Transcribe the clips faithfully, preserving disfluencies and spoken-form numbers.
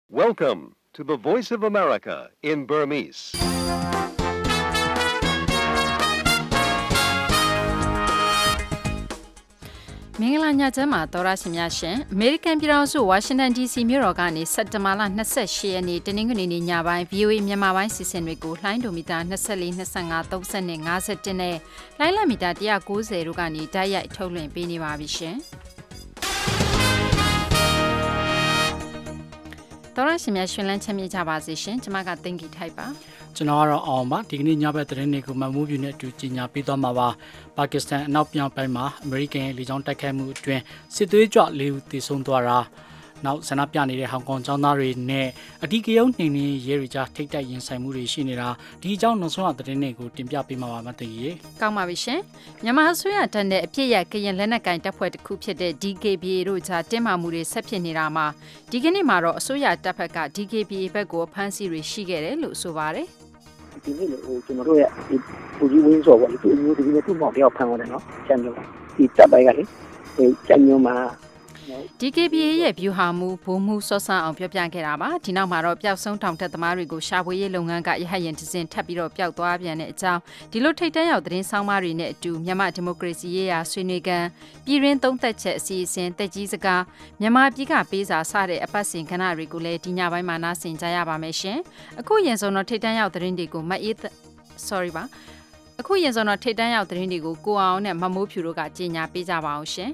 Welcome to the Voice of America in Burmese. ။မင်္ဂလာညချမ်းပါသောရရှင်များရှင်အမေရိကန်ပြည်ထောင်စုဝါရှင်တန် ဒီ စီ မြို့တော်ကနေစက်တင်ဘာလ၂၈ရက်နေ့တနင်္ဂနွေနေ့ညပိုင်း ဗီအိုအေ မြန်မာပိုင်းစီစဉ်တွေကိုလှိုင်းဒိုမီတာ၂၄ ၂၅ ၃၀ နဲ့၅၁နဲ့လိုင်းလမီတာ၁၉၀တို့ကနေဓာတ်ရိုက်ထုတ်လွှင့်ပေးနေပါပြီရှင်။သောရရှင်များရှင်လန်းချမ်းမြေ့ကြပါစေရှင်။ကျွန်မကတင်ကြည့်ထိုက်ပါ။ကျွန်တော်ကတော့အောင်ပါဒီကနေ့ညဘက်သတင်းတွေကိုမမိုးပြူနဲ့အတူကြီးညာပေးသွားမှာပါပါကစ္စတန်အနောက်မြောက်ပိုင်းမှာအမေရိကန်ရဲ့လေကြောင်းတိုက်ခိုက်မှုအတွင်းစစ်သွေးကြွလေးဦးသေဆုံးသွားတာနောက်ဆန္ဒပြနေတဲ့ဟောင်ကောင်ကျောင်းသားတွေနဲ့အဓိကရုဏ်းနှိမ်နင်းရဲတွေကြားထိတ်တိုက်ရင်ဆိုင်မှုတွေရှိနေတာဒီအကြောင်းနောက်ဆုံးအသတင်းတွေကိုတင်ပြပေးမှာပါမသိရေကောင်းပါပြီရှင်မြန်မာအစိုးရတပ်နဲ့အပြစ်ရကရင်လက်နက်ကင်တပ်ဖွဲ့တစ်ခုဖြစ်တဲ့ ဒီ ကေ ဘီ အေ တို့ကြားတင်းမာမှုတွေဆက်ဖြစ်နေတာမှာဒီကနေ့မှာတော့အစိုးရတပ်ဖက်က ဒီ ကေ ဘီ အေ ဘက်ကိုဖမ်းဆီးတွေရှိခဲ့တယ်လို့ဆိုပါတယ်ဒီနေ့လေဟိုကျွန်တော်တို့ရဲ့ဒီပူကြီးဝင်းစော်ပေါ့လေသူအမျိုးဒီနေ့သူ့မောင်တယောက်ဖမ်းသွားတယ်နော်ကျန်မျိုးဒီတပ်ပိုင်းကလေဒီကျန်မျိုးမှာဒီ ကေ ဘီ အေ ရဲ့ဗျူဟာမှုဘုံမှုစောစမ်းအောင်ပြောပြခဲ့တာပါဒီနောက်မှာတော့ပျောက်ဆုံးထောင်ထက်သမားတွေကိုရှာဖွေရေးလုပ်ငန်းကရဟတ်ရင်တစင်ထပ်ပြီးတော့ပျောက်သွားပြန်တဲ့အကြောင်းဒီလိုထိတ်တန့်ရောက်သတင်းဆောင်မတွေနဲ့အတူမြန်မာဒီမိုကရေစီရေးရာဆွေးနွေးကန်ပြည်ရင်းသုံးသက်ချက်အစီအစဉ်တက်ကြီးစကားမြန်မာပြည်ကပေးစာစတဲ့အပတ်စဉ်ခဏတွေကိုလည်းဒီညပိုင်းမှာနားဆင်ကြရပါမယ်ရှင်အခုရင်ဆုံးတော့ထိတ်တန့်ရောက်သတင်းတွေကိုမအေး sorry ပါအခုရင်ဆုံးတော့ထိတ်တန့်ရောက်သတင်းတွေကိုကိုအောင်နဲ့မမိုးဖြူတို့ကကြီးညာပေးကြပါအောင်ရှင်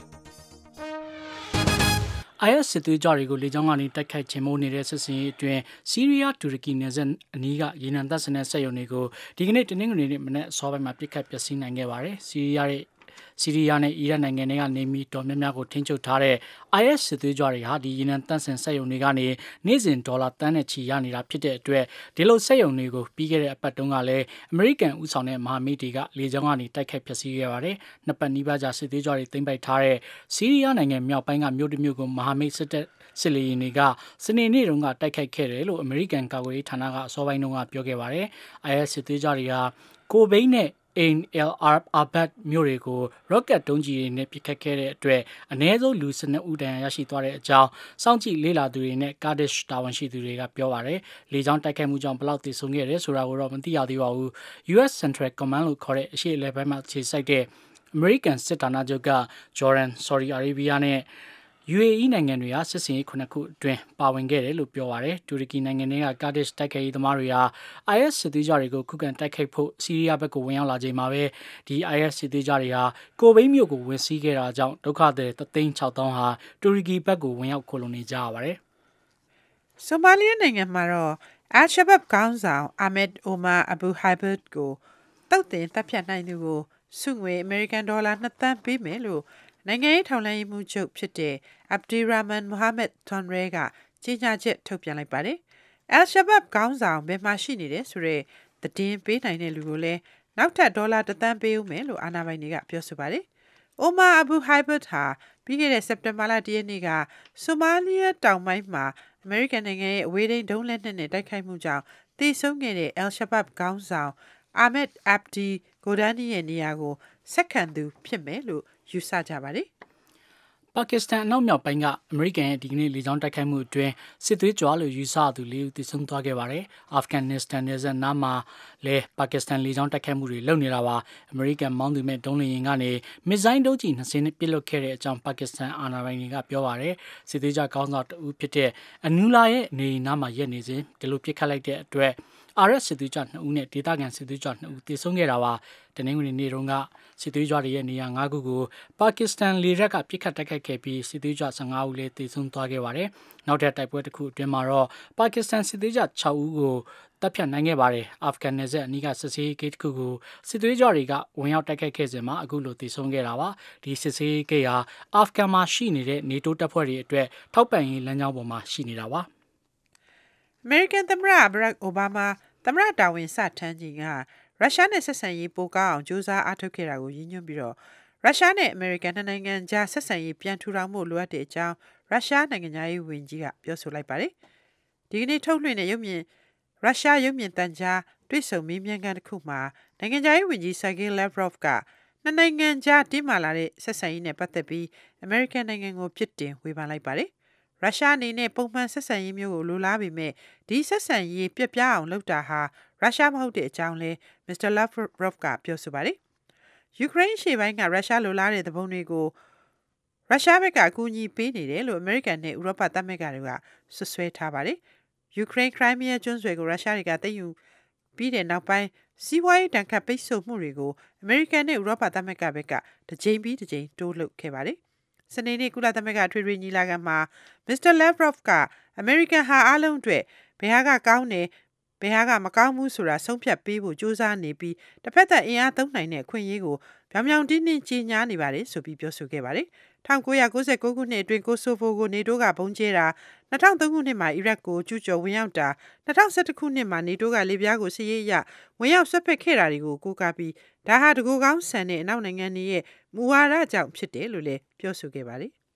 အိုင်အက်စစ်သွေးကြွတွေကိုလေကြောင်းကနေတိုက်ခိုက်ခြင်းမို့နေတဲ့စစ်စင်ရေးအတွင်းဆီးရီးယားတူရကီနယ်စပ်အနီးကရေနံတပ်စနစ်စက်ရုံတွေကိုဒီကနေ့တနင်္ဂနွေနေ့မနေ့အစောပိုင်းမှာပစ်ခတ်ပျက်စီးနိုင်ခဲ့ပါတယ်ဆီးရီးယားရဲ့ဆီးရီးယားနဲ့အီရတ်နိုင်ငံတွေကနေမီတော်များများကိုထိန်းချုပ်ထားတဲ့ အိုင် အက် စစ်သွေးကြွတွေဟာဒီရေနံတပ်ဆင်စက်ရုံတွေကနေနေ့စဉ်ဒေါ်လာတန်းနဲ့ချီရနေတာဖြစ်တဲ့အတွက်ဒီလိုစက်ရုံတွေကိုပြီးခဲ့တဲ့အပတ်တုန်းကလည်းအမေရိကန်ဦးဆောင်တဲ့မဟာမိတ်တွေကလေကြောင်းကနေတိုက်ခိုက်ဖျက်ဆီးခဲ့ပါတယ်။နှစ်ပတ်နီးပါးကြာစစ်သွေးကြွတွေသိမ်းပိုက်ထားတဲ့ဆီးရီးယားနိုင်ငံမြောက်ပိုင်းကမြို့တစ်မြို့ကိုမဟာမိတ်စစ်တပ်စစ်လေယာဉ်တွေကစနေနေ့တုန်းကတိုက်ခိုက်ခဲ့တယ်လို့အမေရိကန်ကာကွယ်ရေးဌာနကအစောပိုင်းတုန်းကပြောခဲ့ပါတယ်။ အိုင် အက် စစ်သွေးကြွတွေဟာကိုဘိန်းနဲ့အိန်အယ်အာအာဘတ်မြို့တွေကိုရော့ကတ်တုံးကြီးတွေနဲ့ပစ်ခတ်ခဲ့တဲ့အတွက်အနည်းဆုံးလူ၁၂ဦးတန်ရရှိသွားတဲ့အကြောင်းစောင့်ကြည့်လေ့လာသူတွေနဲ့ကာဒစ်တာဝန်ရှိသူတွေကပြောပါတယ်။လေကြောင်းတိုက်ခိုက်မှုကြောင့်ဘလောက်သေဆုံးခဲ့တယ်ဆိုတာကိုတော့မသိရသေးပါဘူး။ ယူ အက်စ် Central Command လို့ခေါ်တဲ့အရှေ့အလယ်ပိုင်းမှာခြေစိုက်တဲ့အမေရိကန်စစ်ဌာနချုပ်ကဂျော်ဒန် ဆော်ဒီအာရေဗီးယားနဲ့ယူ အေ အီ နိုင်ငံတွေဟာစစ်စင်ရေးခုနှစ်ခုအတွင်းပါဝင်ခဲ့တယ်လို့ပြောပါတယ်။တူရကီနိုင်ငံကကာဒစ်တိုက်ခိုက်ရေးသမားတွေဟာ အိုင် အက် စစ်သွေးကြွတွေကိုခုခံတိုက်ခိုက်ဖို့ဆီးရီးယားဘက်ကိုဝင်ရောက်လာချိန်မှာပဲဒီ အိုင် အက် စစ်သွေးကြွတွေဟာကိုဘိန်းမြို့ကိုဝင်စီးခဲ့တာကြောင့်ဒုက္ခသည်တသိန်း၆သောင်းဟာတူရကီဘက်ကိုဝင်ရောက်ခိုလုံနေကြရပါတယ်။ဆိုမာလီယာနိုင်ငံမှာတော့အယ်ရှဘပ်ခေါင်းဆောင်အာမက်အိုမာအဘူဟိုင်ဘတ်ကိုတုတ်တင်တပ်ဖြတ်နိုင်သူကိုစုငွေအမေရိကန်ဒေါ်လာ၂သန်းပေးမယ်လို့နိုင်ငံရေးထောက်လှမ်းရေးမှူးချုပ်ဖြစ်တဲ့အဗ်ဒီရာမန်မိုဟာမက်ထွန်ရဲကကြေညာချက်ထုတ်ပြန်လိုက်ပါတယ်။အယ်ရှဘပ်ခေါင်းဆောင်ဘယ်မှာရှိနေတယ်ဆိုတဲ့သတင်းပေးနိုင်တဲ့လူကိုလည်းနောက်ထပ်ဒေါ်လာတစ်သန်းပေးဦးမယ်လို့အာဏာပိုင်တွေကပြောဆိုပါတယ်။အိုမာအဘူဟိုင်ဘတ်ဟာပြီးခဲ့တဲ့စက်တင်ဘာလ၁ရက်နေ့ကဆိုမာလီယာတောင်ပိုင်းမှာအမေရိကန်နိုင်ငံရဲ့အဝေးထိန်းဒုံးလက်နက်နဲ့တိုက်ခိုက်မှုကြောင့်သေဆုံးခဲ့တဲ့အယ်ရှဘပ်ခေါင်းဆောင်အာမက်အဗ်ဒီဂိုဒန်နီရဲ့နေရာကိုဆက်ခံသူဖြစ်မယ်လို့ယူဆကြပါတယ်။ပါကစ္စတန်အနောက်မြောက်ပိုင်းကအမေရိကန်ရဲ့ဒီကနေ့လေကြောင်းတိုက်ခိုက်မှုအတွင်းစစ်သွေးကြွလို့ယူဆသူလေးဦးသေဆုံးသွားခဲ့ပါတယ်။အာဖဂန်နစ္စတန်နယ်စပ်နားမှာလည်းပါကစ္စတန်လေကြောင်းတိုက်ခိုက်မှုတွေလုပ်နေတာပါ။အမေရိကန်မောင်းသူမဲ့ဒုံးလေယာဉ်ကနေမစ်ဇိုင်းဒုံးကျည်နှစ်စင်းနဲ့ပစ်လွတ်ခဲ့တဲ့အကြောင်းပါကစ္စတန်အာဏာပိုင်တွေကပြောပါတယ်။စစ်သွေးကြွခေါင်းဆောင်တဦးဖြစ်တဲ့အနူလာရဲ့နေနားမှာရက်နေစဉ်ဒီလိုပစ်ခတ်လိုက်တဲ့အတွက်အာရက်စစ်သွေးကြွနှစ်ဦးနဲ့ဒေသခံစစ်သွေးကြွနှစ်ဦးသေဆုံးခဲ့တာပါတနင်္ဂနွေနေ့တုန်းကစစ်သွေးကြွတွေရဲ့နေရာ၅ခုကိုပါကစ္စတန်လေတပ်ကပစ်ခတ်တိုက်ခိုက်ခဲ့ပြီးစစ်သွေးကြွ၁၅ဦးလည်းသေဆုံးသွားခဲ့ပါတယ်နောက်ထပ်တိုက်ပွဲတစ်ခုအတွင်းမှာတော့ပါကစ္စတန်စစ်သွေးကြွ၆ဦးကိုတပ်ဖြတ်နိုင်ခဲ့ပါတယ်အာဖဂန်နယ်စပ်အနီးကစစ်ဆေးရေးဂိတ်တစ်ခုကိုစစ်သွေးကြွတွေကဝင်ရောက်တိုက်ခိုက်ခဲ့စဉ်မှာအခုလိုသေဆုံးခဲ့တာပါဒီစစ်ဆေးရေးဂိတ်ဟာအာဖဂန်မှာရှိနေတဲ့နေတိုးတပ်ဖွဲ့တွေအတွက်ထောက်ပံ့ရေးလမ်းကြောင်းပေါ်မှာရှိနေတာပါအမေရိကန်သမ္မတဘရက်အိုဘားမားသမ္မတတာဝန်စထမ်းချိန်ကရုရှားနဲ့ဆက်ဆံရေးပိုကောင်းအောင်ကြိုးစားအားထုတ်ခဲ့တာကိုရည်ညွှန်းပြီးတော့ရုရှားနဲ့အမေရိကန်နှစ်နိုင်ငံကြားဆက်ဆံရေးပြန်ထူထောင်မှုလိုအပ်တဲ့အကြောင်းရုရှားနိုင်ငံသားရေးဝန်ကြီးကပြောဆိုလိုက်ပါတယ်။ဒီကနေ့ထုတ်လွှင့်တဲ့ရုပ်မြင်ရုရှားရုပ်မြင်သံကြားတွေ့ဆုံမေးမြန်းခန်းတစ်ခုမှာနိုင်ငံသားရေးဝန်ကြီးဆာဂေးလက်ဗရော့ဗ်ကနှစ်နိုင်ငံကြားတင်းမာလာတဲ့ဆက်ဆံရေးနဲ့ပတ်သက်ပြီးအမေရိကန်နိုင်ငံကိုပြစ်တင်ဝေဖန်လိုက်ပါတယ်။ရုရှားအနေနဲ့ပုံမှန်ဆက်ဆံရေးမျိုးကိုလိုလားပေမဲ့ဒီဆက်ဆံရေးပြက်ပြားအောင်လုပ်တာဟာရုရှားမဟုတ်တဲ့အကြောင်းလဲ Mister Lavrov ကပြောဆိုပါတယ်။ယူကရိန်းရှေ့ပိုင်းကရုရှားလိုလားတဲ့သဘောတွေကိုရုရှားဘက်ကအကူအညီပေးနေတယ်လို့အမေရိကန်နဲ့ဥရောပသမဂ္ဂတွေကဆွဆွဲထားပါတယ်။ယူကရိန်းခရိုင်းမီးယားကျွန်းဆွယ်ကိုရုရှားတွေကသိမ်းယူပြီးတဲ့နောက်ပိုင်းစီးပွားရေးတန်ခတ်ပိတ်ဆို့မှုတွေကိုအမေရိကန်နဲ့ဥရောပသမဂ္ဂဘက်ကတစ်ကြိမ်ပြီးတစ်ကြိမ်တိုးလုပ်ခဲ့ပါတယ်။စနေနေ့ကုလသမဂ္ဂထွေထွေညီလာခံမှာ Mister Lavrov ကအမေရိကန်ဟာအားလုံးအတွက်ဘယ်ဟာကကောင်းတယ်ဘယ်ဟာကမကောင်းဘူးဆိုတာဆုံးဖြတ်ပေးဖို့ကြိုးစားနေပြီးတစ်ဖက်သက်အင်အားသုံးနိုင်တဲ့အခွင့်အရေးကိုပြောင်ပြောင်တင်းတင်းကြီးညားနေပါတယ်ဆိုပြီးပြောဆိုခဲ့ပါတယ်။၁၉၉၉ခုနှစ်အတွင်းကိုဆိုဗိုကိုနေတိုးကဘုံကျဲတာ၂၀၀၃ခုနှစ်မှာအီရတ်ကိုကျူးကျော်ဝင်ရောက်တာ၂၀၁၁ခုနှစ်မှာနေတိုးကလေပြားကိုစစ်ရေးအရဝင်ရောက်ဆွတ်ဖက်ခဲ့တာတွေကိုကိုးကားပြီးဒါဟာတကူကောင်းဆန်တဲ့အနောက်နိုင်ငံတွေရဲ့မူဝါဒကြောင့်ဖြစ်တယ်လို့လည်းပြောဆိုခဲ့ပါတယ်။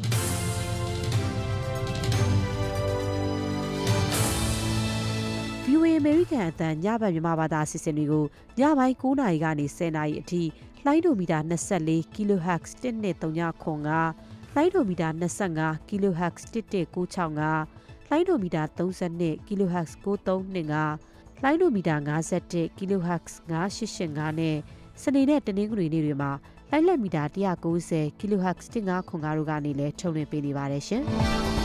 ဗီအိုအေ American အသံညဘက်မြန်မာဘာသာအစီအစဉ်တွေကိုညပိုင်း၉နာရီကနေ၁၀နာရီအထိလိုင်းဒိုမီတာ24 kilohertz တစ်နှစ်သုံးညခွန်ကလိုင်းဒိုမီတာ25 kilohertz တစ်တစ်ကိုးချောင်းကလိုင်းဒိုမီတာ32 kilohertz ကိုးသုံးနှစ်ကလိုင်းဒိုမီတာ51 kilohertz ငါးရှစ်ရှစ်ငါးနဲ့စနေနဲ့တနင်္ဂနွေနေ့တွေမှာလိုင်းလက်မီတာ၁၉၀ kilohertz တစ်ငါးခွန်ကားတို့ကနေလည်းထုတ်လွှင့်ပေးနေပါတယ်ရှင်။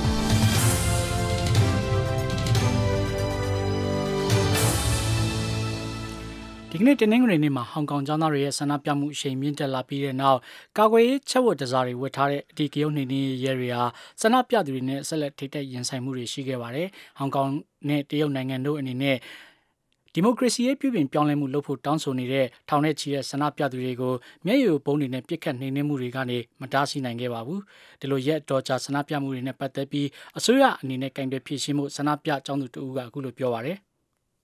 ဒီကနေ့တနင်္ဂနွေနေ့မှာဟောင်ကောင်ကျောင်းသားတွေရဲ့ဆန္ဒပြမှုအရှိန်မြင့်တက်လာပြီးတဲ့နောက်ကာကွယ်ရေးချက်ဝတ်တစားတွေဝတ်ထားတဲ့အဒီကရုဏ်နှိမ်နင်းရဲတွေဟာဆန္ဒပြသူတွေနဲ့ဆက်လက်ထိပ်တိုက်ရင်ဆိုင်မှုတွေရှိခဲ့ပါတယ်။ဟောင်ကောင်နဲ့တရုတ်နိုင်ငံတို့အနေနဲ့ဒီမိုကရေစီရေးပြုပြင်ပြောင်းလဲမှုလုပ်ဖို့တောင်းဆိုနေတဲ့ထောင်နဲ့ချီတဲ့ဆန္ဒပြသူတွေကိုမျက်ရည်ပုံတွေနဲ့ပြစ်ခတ်နှိမ်နင်းမှုတွေကနေမတားဆီးနိုင်ခဲ့ပါဘူး။ဒီလိုရက်တော်ကြာဆန္ဒပြမှုတွေနဲ့ပတ်သက်ပြီးအစိုးရအနေနဲ့ကင်တွယ်ဖြေရှင်းမှုဆန္ဒပြကျောင်းသူတို့ကအခုလိုပြောပါတယ်။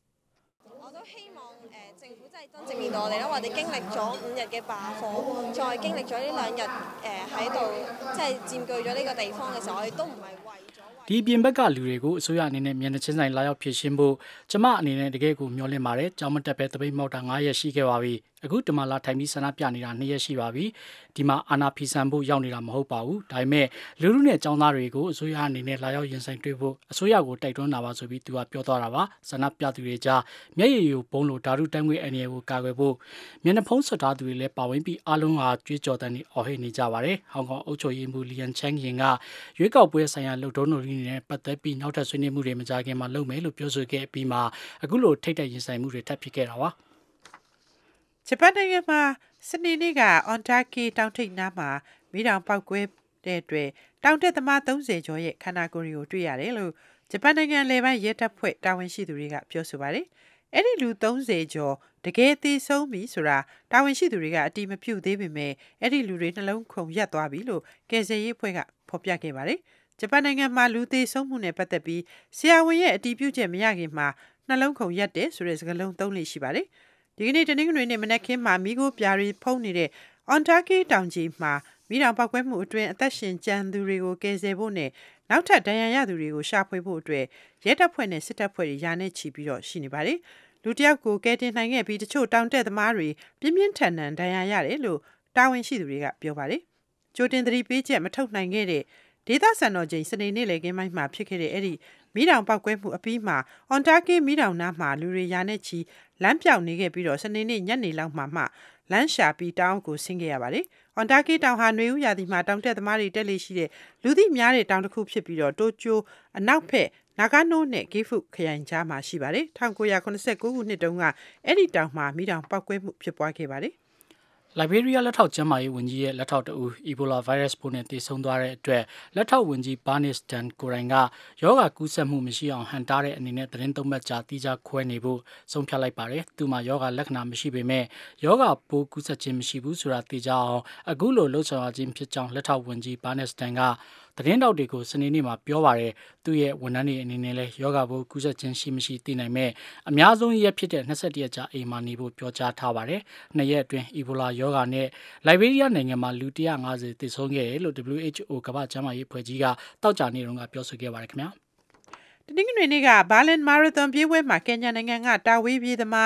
正面到我哋啦，我哋經歷咗五日嘅罷課，再經歷咗呢兩日誒喺度，即係佔據咗呢個地方嘅時候，我哋都唔係為咗。 ဒီပြင်ဘက်ကလူတွေကိုအစိုးရအနေနဲ့မျက်နှာချင်းဆိုင်လာရောက်ဖြည့်ရှင်းဖို့ကျမအနေနဲ့တကယ်ကိုမျှော်လင့်ပါတယ်။ကြောင်မတက်ပဲတပိတ်မောက်တာ၅ရက်ရှိခဲ့ပါပြီ။အခုဒီမှာလာထိုင်ပြီးဆန္ဒပြနေတာ၂ရက်ရှိပါပြီ။ဒီမှာအာဏာဖီဆန်ဖို့ရောက်နေတာမဟုတ်ပါဘူး။ဒါပေမဲ့လူလူနဲ့ចောင်းသားတွေကိုအစိုးရအနေနဲ့လာရောက်ရင်ဆိုင်တွေ့ဖို့အစိုးရကိုတိုက်တွန်းတာပါဆိုပြီးသူကပြောသွားတာပါ။ဆန္ဒပြသူတွေကြားမျက်ရည်ယိုပုံလိုဓာတုတန်းငွေအနေကိုကာကွယ်ဖို့မျက်နှာဖုံးဆွတ်ထားသူတွေလည်းပါဝင်ပြီးအားလုံးဟာကြွေးကြော်တဲ့နေအော်ဟစ်နေကြပါတယ်။ဟောင်ကောင်အုပ်ချုပ်ရေးမှူးလီယန်ချန်ရင်ကရွေးကောက်ပွဲဆိုင်ရာလုံတုံးတော်ကြီးနဲ့ပတ်သက်ပြီးနောက်ထပ်ဆွေးနွေးမှုတွေမကြခင်မှာလုပ်မယ်လို့ပြောဆိုခဲ့ပြီးမှအခုလိုထိတ်တဲ့ရင်ဆိုင်မှုတွေထပ်ဖြစ်ခဲ့တာပါ။ဂျပန်နိုင်ငံမှာစနေနေ့ကအွန်တာကီတောင်ထိပ်နားမှာမိတောင်ပောက်ကွဲတဲ့အတွက်တောင်တက်သမား၃၀ကျော်ရဲ့ခန္ဓာကိုယ်တွေကိုတွေ့ရတယ်လို့ဂျပန်နိုင်ငံလေပိုင်းရဲတပ်ဖွဲ့တာဝန်ရှိသူတွေကပြောဆိုပါတယ်။အဲ့ဒီလူ၃၀ကျော်တကယ်သေဆုံးပြီဆိုတာတာဝန်ရှိသူတွေကအတိမပြုတ်သေးပေမဲ့အဲ့ဒီလူတွေနှလုံးခုန်ရပ်သွားပြီလို့ကယ်ဆယ်ရေးအဖွဲ့ကဖော်ပြခဲ့ပါတယ်။ဂျပန်နိုင်ငံမှာလူသေဆုံးမှုနဲ့ပတ်သက်ပြီးဆရာဝန်ရဲ့အတည်ပြုချက်မရခင်မှာနှလုံးခုန်ရပ်တယ်ဆိုတဲ့စကားလုံးသုံးလို့ရှိပါတယ်။ဒီကနေ့တနင်္ဂနွေနေ့မနက်ခင်းမှာမိခိုးပြားရီဖုံးနေတဲ့အွန်တာကီတောင်ကြီးမှာမိတောင်ပောက်ကွဲမှုအတွင်းအသက်ရှင်ကျန်သူတွေကိုကယ်ဆယ်ဖို့နဲ့နောက်ထပ်ဒဏ်ရာရသူတွေကိုရှာဖွေဖို့အတွက်ရဲတပ်ဖွဲ့နဲ့စစ်တပ်ဖွဲ့တွေယာနဲ့ချီပြီးတော့ရှိနေပါတယ်။လူတယောက်ကိုကယ်တင်နိုင်ခဲ့ပြီးတချို့တောင်တက်သမားတွေပြင်းပြင်းထန်ထန်ဒဏ်ရာရတယ်လို့တာဝန်ရှိသူတွေကပြောပါတယ်။ကြိုတင်သတိပေးချက်မထုတ်နိုင်ခဲ့တဲ့ဒေသစံတော်ချိန်စနေနေ့လေကင်းပိုင်းမှာဖြစ်ခဲ့တဲ့အဲ့ဒီမိတောင်ပောက်ကွဲမှုအပြီးမှာအွန်တာကီမိတောင်နားမှာလူတွေယာနဲ့ချီလမ်းပြောင်နေခဲ့ပြီးတော့စနေနေ့ညနေလောက်မှမှလမ်းရှာပြီးတောင်ကိုဆင်းခဲ့ရပါတယ်။အွန်တာကီတောင်ဟာနွေဦးရာသီမှာတောင်တက်သမားတွေတက်လေရှိတဲ့လူသိများတဲ့တောင်တစ်ခုဖြစ်ပြီးတော့တိုကျိုအနောက်ဖက်နာဂါနိုနဲ့ဂေဖုခရိုင်ကြားမှာရှိပါတယ်။၁၉၇၉ခုနှစ်တုန်းကအဲ့ဒီတောင်မှာမိတောင်ပောက်ကွဲမှုဖြစ်ပွားခဲ့ပါတယ်။လိုက်ဘေးရီးယားလက်ထောက်ကျန်းမာရေးဝန်ကြီးရဲ့လက်ထောက်တဦးအီဘိုလာဗိုင်းရပ်စ်ပိုးနဲ့တည်ဆုံသွားတဲ့အတွက်လက်ထောက်ဝန်ကြီးဘာနစ်ဒန်ကိုရိုင်ကယောဂကူးစက်မှုမရှိအောင်ဟန်တားတဲ့အနေနဲ့သတင်းသုံးပတ်ကြာတိကျခွဲနေဖို့ဆုံးဖြတ်လိုက်ပါတယ်။သူမှာယောဂလက္ခဏာမရှိပေမဲ့ယောဂပိုးကူးစက်ခြင်းမရှိဘူးဆိုတာသိကြအောင်အခုလိုလှုပ်ဆောင်ရခြင်းဖြစ်ကြောင်းလက်ထောက်ဝန်ကြီးဘာနစ်ဒန်ကသတင်းတောက်တွေကိုစနေနေ့မှာပြောပါတယ်သူရဲ့ဝန်ထမ်းတွေအနေနဲ့လည်းယောဂဘိုးကူးစက်ခြင်းရှိမရှိသိနိုင်မဲ့အများဆုံးရက်ဖြစ်တဲ့၂၁ရက်ကြာအိမ်မှာနေဖို့ပြောကြားထားပါတယ်။နှစ်ရက်အတွင်းအီဘိုလာယောဂနဲ့လိုက်ဘေးရီးယားနိုင်ငံမှာလူ၁၅၀သေဆုံးခဲ့တယ်လို့ W H O ကမ္ဘာ့ကျန်းမာရေးအဖွဲ့ကြီးကတောက်ကြနေတုန်းကပြောဆိုခဲ့ပါတယ်ခင်ဗျာ။တနင်္ဂနွေနေ့ကဘာလင်မာရသွန်ပြေးပွဲမှာကင်ညာနိုင်ငံကတာဝေးပြေးသမား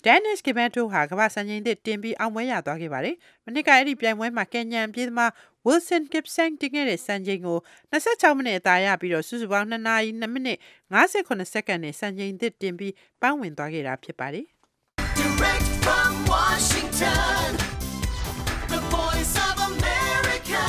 Dennis Kimet တို့ဟာကမ္ဘာစံချိန်သစ်တင်ပြီးအောင်ပွဲရသွားခဲ့ပါတယ်။မနစ်ကအဲ့ဒီပြိုင်ပွဲမှာကင်ညာပြည်သမား Wilson Kipsang တင်ခဲ့တဲ့စံချိန်ကိုtwenty-sixမိနစ်အသာရပြီးတော့စုစုပေါင်းtwoနာရီtwoမိနစ်fifty-nineစက္ကန့်နဲ့စံချိန်သစ်တင်ပြီးပန်းဝင်သွားခဲ့တာဖြစ်ပါတယ်။ Direct from Washington, the voice of America,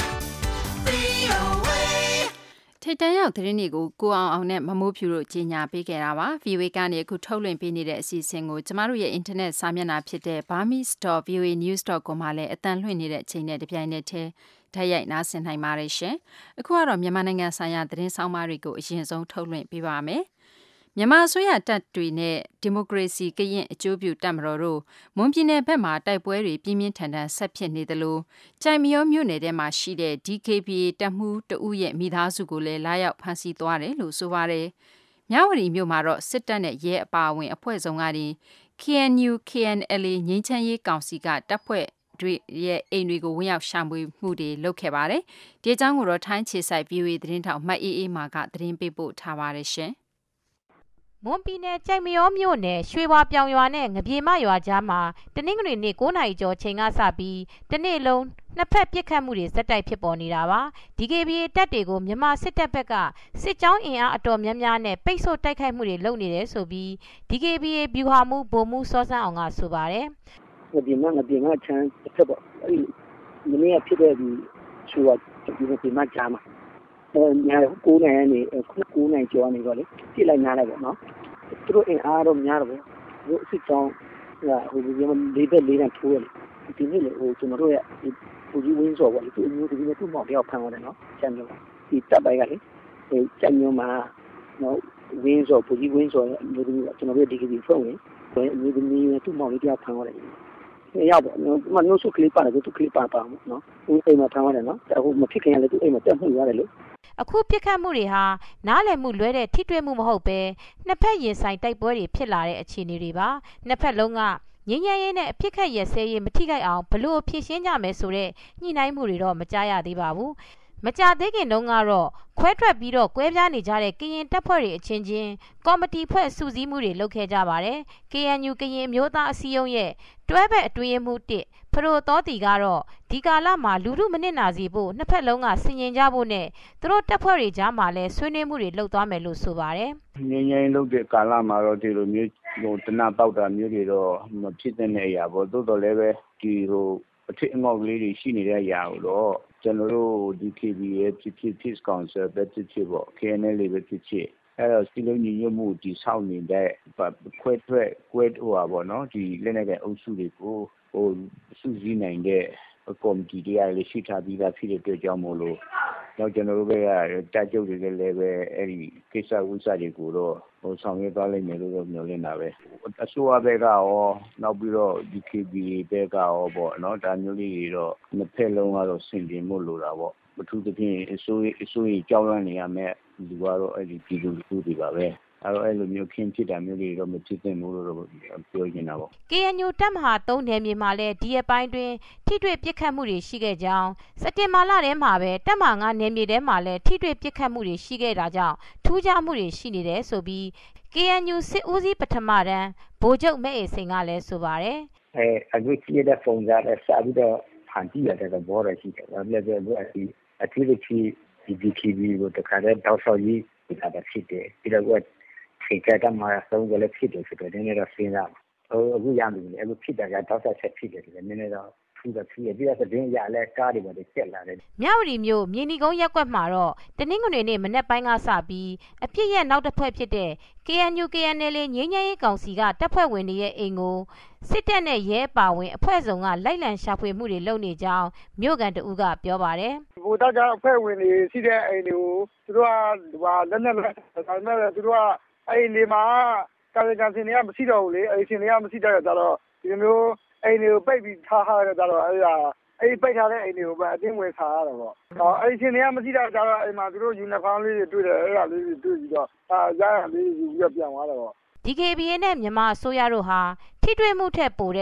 V O A ထိတ်တန့်ရောက်သတင်းတွေကိုကိုအောင်အောင်နဲ့မမိုးဖြူတို့ကြီးညာပေးခဲ့တာပါ V O A ကနေအခုထုတ်လွှင့်ပေးနေတဲ့အစီအစဉ်ကိုကျမတို့ရဲ့ internet စာမျက်နှာဖြစ်တဲ့ burmese dot v o a news dot com မှာလည်းအသံလွှင့်နေတဲ့အချိန်နဲ့တပြိုင်နက်တည်းဓာတ်ရိုက်နားဆင်နိုင်ပါတယ်ရှင်အခုကတော့မြန်မာနိုင်ငံဆိုင်ရာသတင်းဆောင်မတွေကိုအရင်ဆုံးထုတ်လွှင့်ပေးပါမယ်မြန်မာအစိုးရတပ်တွေနဲ့ဒီမိုကရေစီကရင်အကျိုးပြုတပ်မတော်တို့မွန်ပြည်နယ်ဘက်မှာတိုက်ပွဲတွေပြင်းပြင်းထန်ထန်ဆက်ဖြစ်နေသလိုကြိုင်မရောမြို့နယ်ထဲမှာရှိတဲ့ D K B A တပ်မှုတအုပ်ရဲ့မိသားစုကိုလည်းလာရောက်ဖမ်းဆီးသွားတယ်လို့ဆိုပါတယ်။မြဝတီမြို့မှာတော့စစ်တပ်နဲ့ရဲအပါအဝင်အဖွဲ့စုံကနေ K N U K N L A ငြိမ်းချမ်းရေးကောင်စီကတပ်ဖွဲ့တွေရဲ့အိမ်တွေကိုဝင်ရောက်ရှာဖွေမှုတွေလုပ်ခဲ့ပါတယ်။ဒီအကြောင်းကိုတော့ထိုင်းခြေဆိုင် V O A သတင်းထောက်မအေးအေးမာကသတင်းပေးပို့ထားပါတယ်ရှင်။မွန်ပြည်နယ်ကြိုက်မရောမြို့နယ်ရွှေဝါပြောင်ရွာနဲ့ငပြေမရွာကြားမှာတနင်္ဂနွေနေ့nineနာရီကျော်ချိန်ကစပြီးတနေ့လုံးနှစ်ဖက်ပစ်ခတ်မှုတွေဇက်တိုက်ဖြစ်ပေါ်နေတာပါ D K B A တပ်တွေကိုမြန်မာစစ်တပ်ဘက်ကစစ်ကြောင်းအင်အားအတော်များများနဲ့ပိတ်ဆို့တိုက်ခိုက်မှုတွေလုပ်နေတယ်ဆိုပြီး D K B A ဗျူဟာမှူးဗိုလ်မှူးစောစန်းအောင်ကဆိုပါတယ်ငပြေမငပြေမချမ်းတစ်ဖက်ပေါ့အဲ့ဒီမနေ့ကဖြစ်တဲ့ဒီရွှေဝါဒီငပြေမကြားမှာအဲညာnineနာရီနေnineနာရီကျော်နေတော့လေပြစ်လိုက်နားလိုက်ပေါ့နော်သူတို့အင်အားတော့များတော့ဘူးသူစစ်ကြောင်းဟိုဒီမှာလေးဘက်လေးတန်းထိုးရတယ်ဒီနေ့လေဟိုကျွန်တော်တို့ရဲ့ပူကြီးဝင်းစော်ပေါ့လေသူအမျိုးဒီနေ့သူ့မောင်တယောက်ဖမ်းသွားတယ်နော်ကျန်တော့ဒီတပ်ပိုင်းကလေအဲကျန်မျိုးမှာနော်ဝင်းစော်ပူကြီးဝင်းစော်ရဲ့အမျိုးသမီးကျွန်တော်တို့ဒီကဒီဖုန်းဝင်အမျိုးသမီးသူ့မောင်လေးတယောက်ဖမ်းသွားတယ်ရောက်ပေါ့နော်မနှုတ်ဆုကလေးပါတယ်သူကလေးပါပါနော်ဦးအိမ်မှာဖမ်းသွားတယ်နော်အခုမဖြစ်ခင်ကလည်းသူ့အိမ်မှာတက်မှုရတယ်လေအခုပြစ်ခတ်မှုတွေဟာနားလည်မှုလွဲတဲ့ထိတွေ့မှုမဟုတ်ပဲနှစ်ဖက်ရင်ဆိုင်တိုက်ပွဲတွေဖြစ်လာတဲ့အခြေအနေတွေပါနှစ်ဖက်လုံးကငြိမ်းချမ်းရေးနဲ့အဖြစ်ခက်ရဆဲရေးမထိခိုက်အောင်ဘလို့ဖြည့်ရှင်းကြမယ်ဆိုတဲ့ညှိနှိုင်းမှုတွေတော့မကြားရသေးပါဘူးမကြသေးခင်တုန်းကတော့ခွဲထွက်ပြီးတော့ကွဲပြားနေကြတဲ့ကရင်တပ်ဖွဲ့တွေအချင်းချင်းကော်မတီဖွဲ့စုစည်းမှုတွေလုပ်ခဲ့ကြပါတယ် K N U ကရင်မျိုးသားအစည်းအရုံးရဲ့တွဲဘက်အတွင်းမှုတစ်ဖရိုတော်တီကတော့ဒီကာလမှာလူမှုမနစ်နာစေဖို့နှစ်ဖက်လုံးကဆင်ញင်ကြဖို့နဲ့သူတို့တပ်ဖွဲ့တွေကြားမှာလည်းဆွေးနွေးမှုတွေလုပ်သွားမယ်လို့ဆိုပါတယ်ငင်းငင်းလုပ်တဲ့ကာလမှာတော့ဒီလိုမျိုးဟိုတနပေါက်တာမျိုးတွေတော့မဖြစ်တဲ့အရာပေါ့တိုးတော်လည်းပဲဒီဟိုအထက်အငေါက်ကလေးတွေရှိနေတဲ့အရာကိုတော့ကျွန်တော်တို့ဒီ K B A ဖြစ်ဖြစ် Peace Council ပဲဖြစ်ဖြစ်ပေါ့ K N L A ပဲဖြစ်ဖြစ်အဲ့တော့စီလုံးညီညွတ်မှုဒီဆောက်နေတဲ့ခွဲထွက်ကွဲဟိုပါပေါ့နော်ဒီလက်နဲ့တဲ့အုပ်စုတွေကိုဟိုစုစည်းနိုင်တဲ့ကော်မတီတရားလေးရှိထားပြီးသားဖြစ်တဲ့အတွက်ကြောင့်မို့လို့တော့ကျွန်တော်တို့ကတက်ကြုတ်တွေလည်းပဲအဲ့ဒီကိစ္စဝိစာတွေကိုတော့ဟိုဆောင်ရွက်သွားလိမ့်မယ်လို့မျှော်လင့်တာပဲအစိုးရဘက်ကရောနောက်ပြီးတော့ D K B A ဘက်ကရောပေါ့နော်ဒါမျိုးလေးတွေတော့နှစ်ဖက်လုံးကတော့ဆင်ပြေမှုလိုတာပေါ့အထူးသဖြင့်အစိုးရအစိုးရကြောက်လန့်နေရမယ်လူကတော့အဲ့ဒီပြည်သူလူထုတွေပါပဲအဲ့တော့အဲ့လိုမျိုးခင်းဖြစ်တာမျိုးတွေတော့မဖြစ်သင့်ဘူးလို့တော့ပြောနေတာပေါ့ K N U တပ်မဟာthreeနယ်မြေမှာလည်းဒီအပိုင်းတွင်ထိတွေ့ပစ်ခတ်မှုတွေရှိခဲ့ကြောင်းစက်တင်ဘာလထဲမှာပဲတပ်မဟာfiveနယ်မြေထဲမှာလည်းထိတွေ့ပစ်ခတ်မှုတွေရှိခဲ့တာကြောင့်ထူးခြားမှုတွေရှိနေတယ်ဆိုပြီး K N U စစ်ဦးစီးပထမတန်းဗိုလ်ချုပ်မဲအေစိန်ကလည်းဆိုပါတယ်အဲအခုကြည့်တဲ့ပုံစံနဲ့စာပြီးတော့ဖန်တီးရတဲ့ဘောရရှိတယ်ဒါလည်းပဲအထူးအထူးသဖြင့်ဒီ D K B ကိုတခါတည်းတောက်ဆောက်ရေးဒါပဲဖြစ်တယ်ပြီးတော့ထိတ်ကြမှာဆုံးကလေးဖြစ်တယ်ဆိုတော့နည်းနည်းတော့စဉ်းစားပါဟိုအခုရမယ်လေအခုဖြစ်တာကတောက်ဆက်ဆက်ဖြစ်တယ်နည်းနည်းတော့ထူးတော့ဖြစ်ရပြီးတော့သတင်းရလဲကားတွေပဲတက်လာတယ်မြဝတီမြို့မြေနီကုန်းရက်ကွက်မှာတော့တနင်္ဂနွေနေ့မနက်ပိုင်းကစပြီးအပြစ်ရဲ့နောက်တစ်ဖွဲ့ဖြစ်တဲ့ K N U K N L A ငြိမ်းချမ်းရေးကောင်စီကတပ်ဖွဲ့ဝင်တွေရဲ့အိမ်ကိုစစ်တပ်နဲ့ရဲပါဝင်အဖွဲ့စုံကလိုက်လံရှာဖွေမှုတွေလုပ်နေကြောင်းမြို့ကန်တဦးကပြောပါတယ်ဗိုလ်တပ်ကအဖွဲ့ဝင်တွေရှိတဲ့အိမ်တွေကိုသူတို့ကဟိုလက်နဲ့လက်ဒါပေမဲ့သူတို့ကအဲ့ဒီမှာကာယကံစင်တွေကမရှိတော့ဘူးလေအဲ့ဒီစင်တွေကမရှိတော့ကြတော့ဒီမျိုးအိမ်တွေကိုပိတ်ပြီးထားထားကြတော့အဲ့ဒါအဲ့ဒီပိတ်ထားတဲ့အိမ်တွေကိုပဲအတင်းဝင်စားရတော့ပေါ့ဟောအဲ့ဒီစင်တွေကမရှိတော့ကြတော့အိမ်မှာသူတို့ယူနီဖောင်းလေးတွေတွေ့တယ်အဲ့ဒါလေးတွေတွေ့ပြီးတော့အာရရလေးယူပြီးတော့ပြန်သွားတော့ D K B A နဲ့မြန်မာအစိုးရတို့ဟာထိတွေ့မှုထက်ပိုတဲ့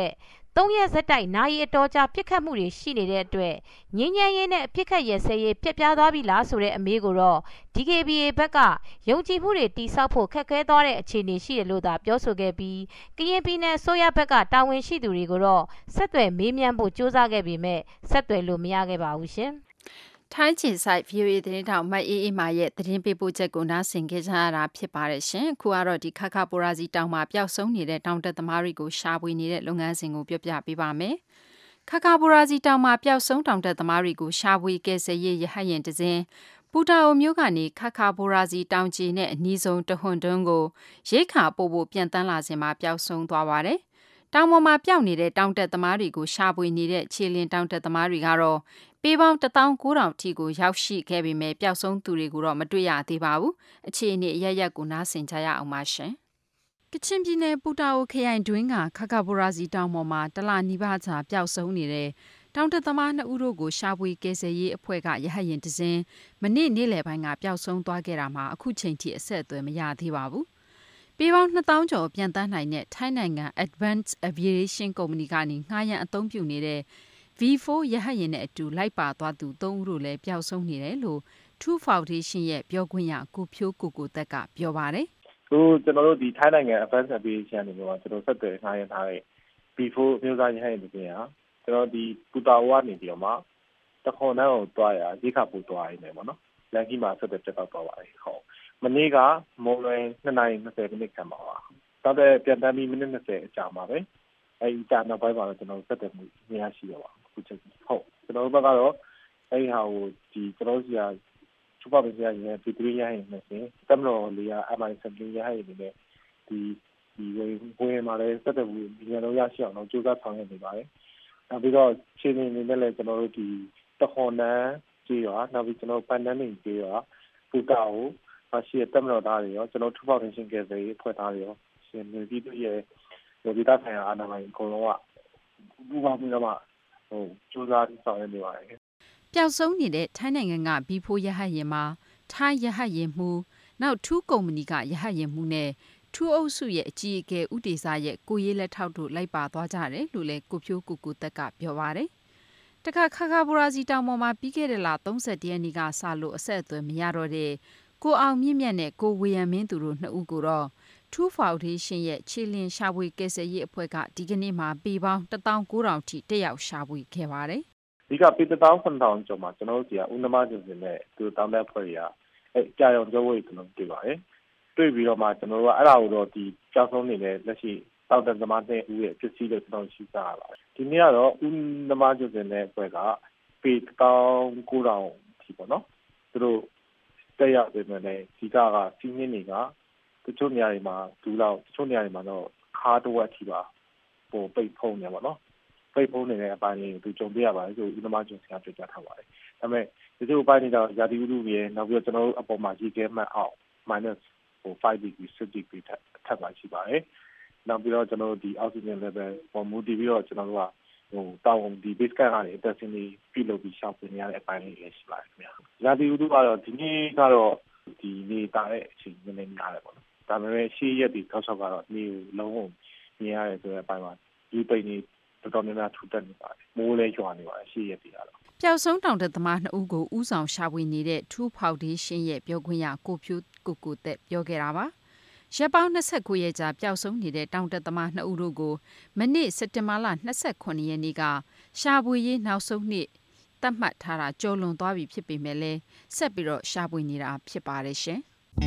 သုံးရက်ဆက်တိုက်နာရီအတော်ကြာပြစ်ခတ်မှုတွေရှိနေတဲ့အတွက်ငင်းညမ်းရေးနဲ့ပြစ်ခတ်ရစဲရေးပြက်ပြားသွားပြီလားဆိုတဲ့အမေးကိုတော့ ဒီ ကေ ဘီ အေ ဘက်ကယုံကြည်မှုတွေတိဆောက်ဖို့ခက်ခဲသွားတဲ့အခြေအနေရှိတယ်လို့သာပြောဆိုခဲ့ပြီးကရင်ပြည်နယ်အစိုးရဘက်ကတာဝန်ရှိသူတွေကိုတော့ဆက်သွယ်မေးမြန်းဖို့ကြိုးစားခဲ့ပေမဲ့ဆက်သွယ်လို့မရခဲ့ပါဘူးရှင်ထိုင်းချီဆိုင် ဗီအိုအေ သတင်းထောက်မအေးအေးမာရဲ့သတင်းပေးပို့ချက်ကိုနားဆင်ခဲ့ကြရတာဖြစ်ပါတယ်ရှင်။အခုကတော့ဒီခခပိုရာစီတောင်မှာပျောက်ဆုံးနေတဲ့တောင်တက်သမားတွေကိုရှာဖွေနေတဲ့လုပ်ငန်းစဉ်ကိုပြောပြပေးပါမယ်။ခခပိုရာစီတောင်မှာပျောက်ဆုံးတောင်တက်သမားတွေကိုရှာဖွေကယ်ဆယ်ရေးရဟတ်ယာဉ်တစ်စင်းပူတာအိုမျိုးကနေခခပိုရာစီတောင်ကြီးနဲ့အနီးဆုံးတဟွန်တွန်းကိုရိတ်ခါပို့ဖို့ပြန်တန်းလာစဉ်မှာပျောက်ဆုံးသွားပါတယ်။တောင်ပေါ်မှာပျောက်နေတဲ့တောင်တက်သမားတွေကိုရှာဖွေနေတဲ့ခြေလင်းတောင်တက်သမားတွေကတော့ပေပေါင်းတသောင်းကိုးထောင်ထိကိုရောက်ရှိခဲ့ပေမဲ့ပျောက်ဆုံးသူတွေကိုတော့မတွေ့ရသေးပါဘူး။အခြေအနေအရရက်ကိုနားဆင်ကြရအောင်ပါရှင်။ကချင်ပြည်နယ်ပူတာအိုခရိုင်တွင်းကခခပိုရာစီတောင်ပေါ်မှာတလနီးပါးကြာပျောက်ဆုံးနေတဲ့တောင်တက်သမားနှစ်ဦးတို့ကိုရှာဖွေကယ်ဆယ်ရေးအဖွဲ့ကရဟတ်ယာဉ်တစ်စင်းမနေ့နေ့လယ်ပိုင်းကပျောက်ဆုံးသွားခဲ့တာမှာအခုချိန်ထိအဆက်အသွယ်မရသေးပါဘူး။ပေပေါင်းနှစ်သောင်းကျော်ပြန်တန်းနိုင်တဲ့ထိုင်းနိုင်ငံ Advanced Aviation ကုမ္ပဏီကနေငှားရမ်းအသုံးပြုနေတဲ့ ဗီ ဖိုး ရဟတ်ယာဉ်နဲ့အတူလိုက်ပါသွားသူသုံးဦးတို့လည်းပျောက်ဆုံးနေတယ်လို့ True Foundation ရဲ့ပြောခွင့်ရကိုဖြိုးကိုကိုသက်ကပြောပါတယ်။ဟိုကျွန်တော်တို့ဒီထိုင်းနိုင်ငံ Advanced Aviation နေမှာကျွန်တော်ဆက်သွယ်ငှားရမ်းထားတဲ့ ဗီ ဖိုး အမျိုးသားရဟတ်ယာဉ်တစ်စင်းဟာကျွန်တော်ဒီပူတာအိုကနေပြီးတော့မှတခွန်တန်းကိုတွားရရိခါပူတွားရင်းနေပေါ့နော်။လန်ကီမှာဆက်သွယ်ပြတ်တော့သွားပါတယ်။ဟုတ်မနေ့ကမုံလွယ်နှစ်နာရီနှစ်ဆယ်မိနစ်ခန့်ပါပါ။တော့တဲ့ပြန်တန်းပြီးမိနစ်နှစ်ဆယ်အကြာမှာပဲအဲဒီကြာနောက်ပိုင်းမှာတော့ကျွန်တော်ဆက်သွယ်မှုမရရှိတော့ပါဘူးဟုတ်ကျွန်တော်တို့ဘက်ကတော့အဲဒီဟာကိုဒီကျွန်တော်စီကစူပါဗီဇာရဲ့ဒီဂရီရဟင်းနဲ့ဆင်တမလို့လေးအမိုင်စပလီရဟင်းနဲ့ဒီဒီဝင်မှာလည်းဆက်သွယ်မှုဒီညလုံးရရှိအောင်တော့ကြိုးစားဆောင်ရွက်နေပါတယ်နောက်ပြီးတော့ခြေနေနေနဲ့လည်းကျွန်တော်တို့ဒီတခွန်နန်းကြီးရောနောက်ပြီးကျွန်တော်ပန်တန်းနေကြီးရောပူတာကိုရှိတဲ့တမလို့သားတွေရောကျွန်တော်ထူဖောက်တင်ရှင်ကယ်ဆယ်ရေးဖွဲ့သားတွေရောရှင်နေပြီးတို့ရဲ့ဒီသားဆိုင်ရာအာဏာပိုင်အကုန်လုံးကဘူပါပြီးတော့မှဟိုစူးစမ်းဆောင်ရွက်နေပါတယ်ပျောက်ဆုံးနေတဲ့ထိုင်းနိုင်ငံကဘီဖိုးရဟတ်ယာဉ်မှာထိုင်းရဟတ်ယာဉ်မှူးနောက်ထူးကုမ္ပဏီကရဟတ်ယာဉ်မှူးနဲ့ထူးအုပ်စုရဲ့အကြီးအကဲဦးတေစာရဲ့ကိုရေးလက်ထောက်တို့လိုက်ပါသွားကြတယ်လို့လည်းကိုဖြိုးကိုကိုသက်ကပြောပါတယ်တခါခခဘူရာစီတောင်ပေါ်မှာပြီးခဲ့တဲ့လ၃၁ရက်နေ့ကစလို့အဆက်အသွယ်မရတော့တဲ့ကိုအောင်မြင့်မြတ်နဲ့ကိုဝေယံမင်းသူတို့နှစ်ဦးကိုတော့True Foundation ရဲ့ခြေလင်းရှာဖွေကယ်ဆယ်ရေးအဖွဲ့ကဒီကနေ့မှာပေပေါင်းတသောင်းကိုးထောင်ထိတက်ရောက်ရှာဖွေခဲ့ပါတယ်။ဒီကပေတသောင်းခုနှစ်ထောင်ကျော်မှာကျွန်တော်တို့ကဦးနှမကျင်စင်နဲ့သူတောင်းတဲ့အဖွဲ့တွေကအဲကြာရောင်ကျော်ဝေးကျွန်တော်တွေ့ပါတယ်။တွေ့ပြီးတော့မှကျွန်တော်တို့ကအဲ့ဒါကိုတော့ဒီကြောက်ဆုံးနေတဲ့လက်ရှိတောက်တဲ့သမားတဲ့ဦးရဲ့ဖြစ်စည်းလို့ကျွန်တော်ရှိစားရပါတယ်။ဒီနေ့ကတော့ဦးနှမကျင်စင်နဲ့အဖွဲ့ကပေတသောင်းကိုးထောင်ထိပေါ့နော်။သူတို့တက်ရောက်နေတယ်ဒီကကစီးနင်းတွေကတချို့နေရာတွေမှာဒူးလောက်တချို့နေရာတွေမှာတော့ခါးတစ်ဝက်ထိပါဟိုပိတ်ဖုံးနေပါတော့ပိတ်ဖုံးနေတဲ့အပိုင်းလေးကိုသူကြုံပြရပါတယ်ဆိုဥပမာကျုံဆရာပြောကြားထားပါတယ်ဒါပေမဲ့ဒီလိုပိုင်းတွေတော့ရာသီဥတုတွေနောက်ပြီးတော့ကျွန်တော်တို့အပေါ်မှာရေခဲမှတ်အောင် minus ဟို5 degree 6 degree ထက်ထပ်ပါရှိပါတယ်နောက်ပြီးတော့ကျွန်တော်တို့ဒီ oxygen level ပေါ်မူတည်ပြီးတော့ကျွန်တော်တို့ကဟိုတောင်းဒီ base camp ကနေ testing တွေပြုလုပ်ပြီးရှောက်ပြင်ရတဲ့အပိုင်းလေးတွေရှိပါတယ်ခင်ဗျာရာသီဥတုကတော့ဒီနေ့ကတော့ဒီနေတာတဲ့အချိန်နည်းနည်းများတယ်ပေါ့နော်ဒါပေမဲ့ရှေ့ရက်ဒီထောက်ဆောက်ကတော့နေလုံးဝမြင်ရတယ်ဆိုတဲ့အပိုင်းမှာဒီပိန်နေတော်တော်များများထူတက်နေပါတယ်မိုးလဲရွာနေပါတယ်ရှေ့ရက်ဒီကတော့ပျောက်ဆုံးတောင်တက်သမားနှစ်ဦးကိုဥဆောင်ရှာဖွေနေတဲ့ True Foundation ရဲ့ပြောခွင့်ရကိုဖြိုးကိုကိုသက်ပြောခဲ့တာပါရက်ပေါင်း၂၉ရက်ကြာပျောက်ဆုံးနေတဲ့တောင်တက်သမားနှစ်ဦးတို့ကိုမနေ့စက်တင်ဘာလ၂၉ရက်နေ့ကရှာဖွေရေးနောက်ဆုံးနေ့သတ်မှတ်ထားတာကျော်လွန်သွားပြီဖြစ်ပေမဲ့လည်းဆက်ပြီးတော့ရှာဖွေနေတာဖြစ်ပါတယ်ရှင်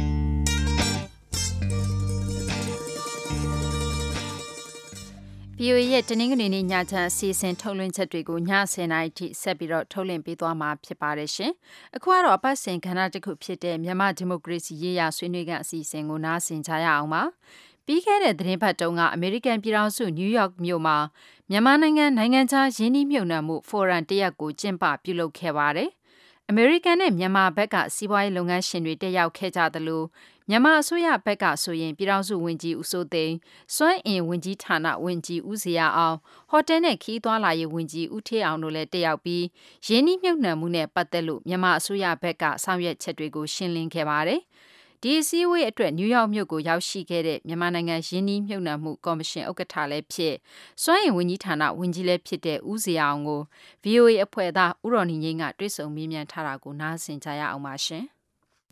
ဗီအိုအေရဲ့တနင်္ဂနွေနေ့ညချမ်းအစီအစဉ်ထုတ်လွှင့်ချက်တွေကိုညဆယ်နာရီထိဆက်ပြီးတော့ထုတ်လွှင့်ပေးသွားမှာဖြစ်ပါတယ်ရှင်။အခုကတော့အပတ်စဉ်ကဏ္ဍတစ်ခုဖြစ်တဲ့မြန်မာဒီမိုကရေစီရေးရာဆွေးနွေးခန်းအစီအစဉ်ကိုနားဆင်ကြရအောင်ပါ။ပြီးခဲ့တဲ့သတင်းပတ်တုန်းကအမေရိကန်ပြည်ထောင်စုနယူးယောက်မြို့မှာမြန်မာနိုင်ငံနိုင်ငံခြားရင်းနှီးမြှုပ်နှံမှုဖိုရမ်တစ်ရပ်ကိုကျင်းပပြုလုပ်ခဲ့ပါတယ်။အမေရိကန်နဲ့မြန်မာဘက်ကစီးပွားရေးလုပ်ငန်းရှင်တွေတက်ရောက်ခဲ့ကြသလိုမြန်မာအစိုးရဘက်ကဆိုရင်ပြည်ထောင်စုဝန်ကြီးဦးစိုးသိန်းစွမ်းအင်ဝန်ကြီးဌာနဝန်ကြီးဦးဇေယျအောင်ဟိုတယ်နဲ့ခီးသွွာလာရေးဝန်ကြီးဦးထေးအောင်တို့လည်းတက်ရောက်ပြီးရင်းနှီးမြှုပ်နှံမှုနဲ့ပတ်သက်လို့မြန်မာအစိုးရဘက်ကဆောင်ရွက်ချက်တွေကိုရှင်းလင်းခဲ့ပါတယ်ဒီအစည်းအဝေးအတွက်နယူးယောက်မြို့ကိုရောက်ရှိခဲ့တဲ့မြန်မာနိုင်ငံရင်းနှီးမြှုပ်နှံမှုကော်မရှင်ဥက္ကဋ္ဌလည်းဖြစ်စွမ်းအင်ဝန်ကြီးဌာနဝန်ကြီးလည်းဖြစ်တဲ့ဦးဇေယျအောင်ကို ဗွီအိုအေ အဖွဲ့သားဦးရော်နီငိမ့်ကတွေ့ဆုံမေးမြန်းထားတာကိုနားဆင်ကြရအောင်ပါရှင်။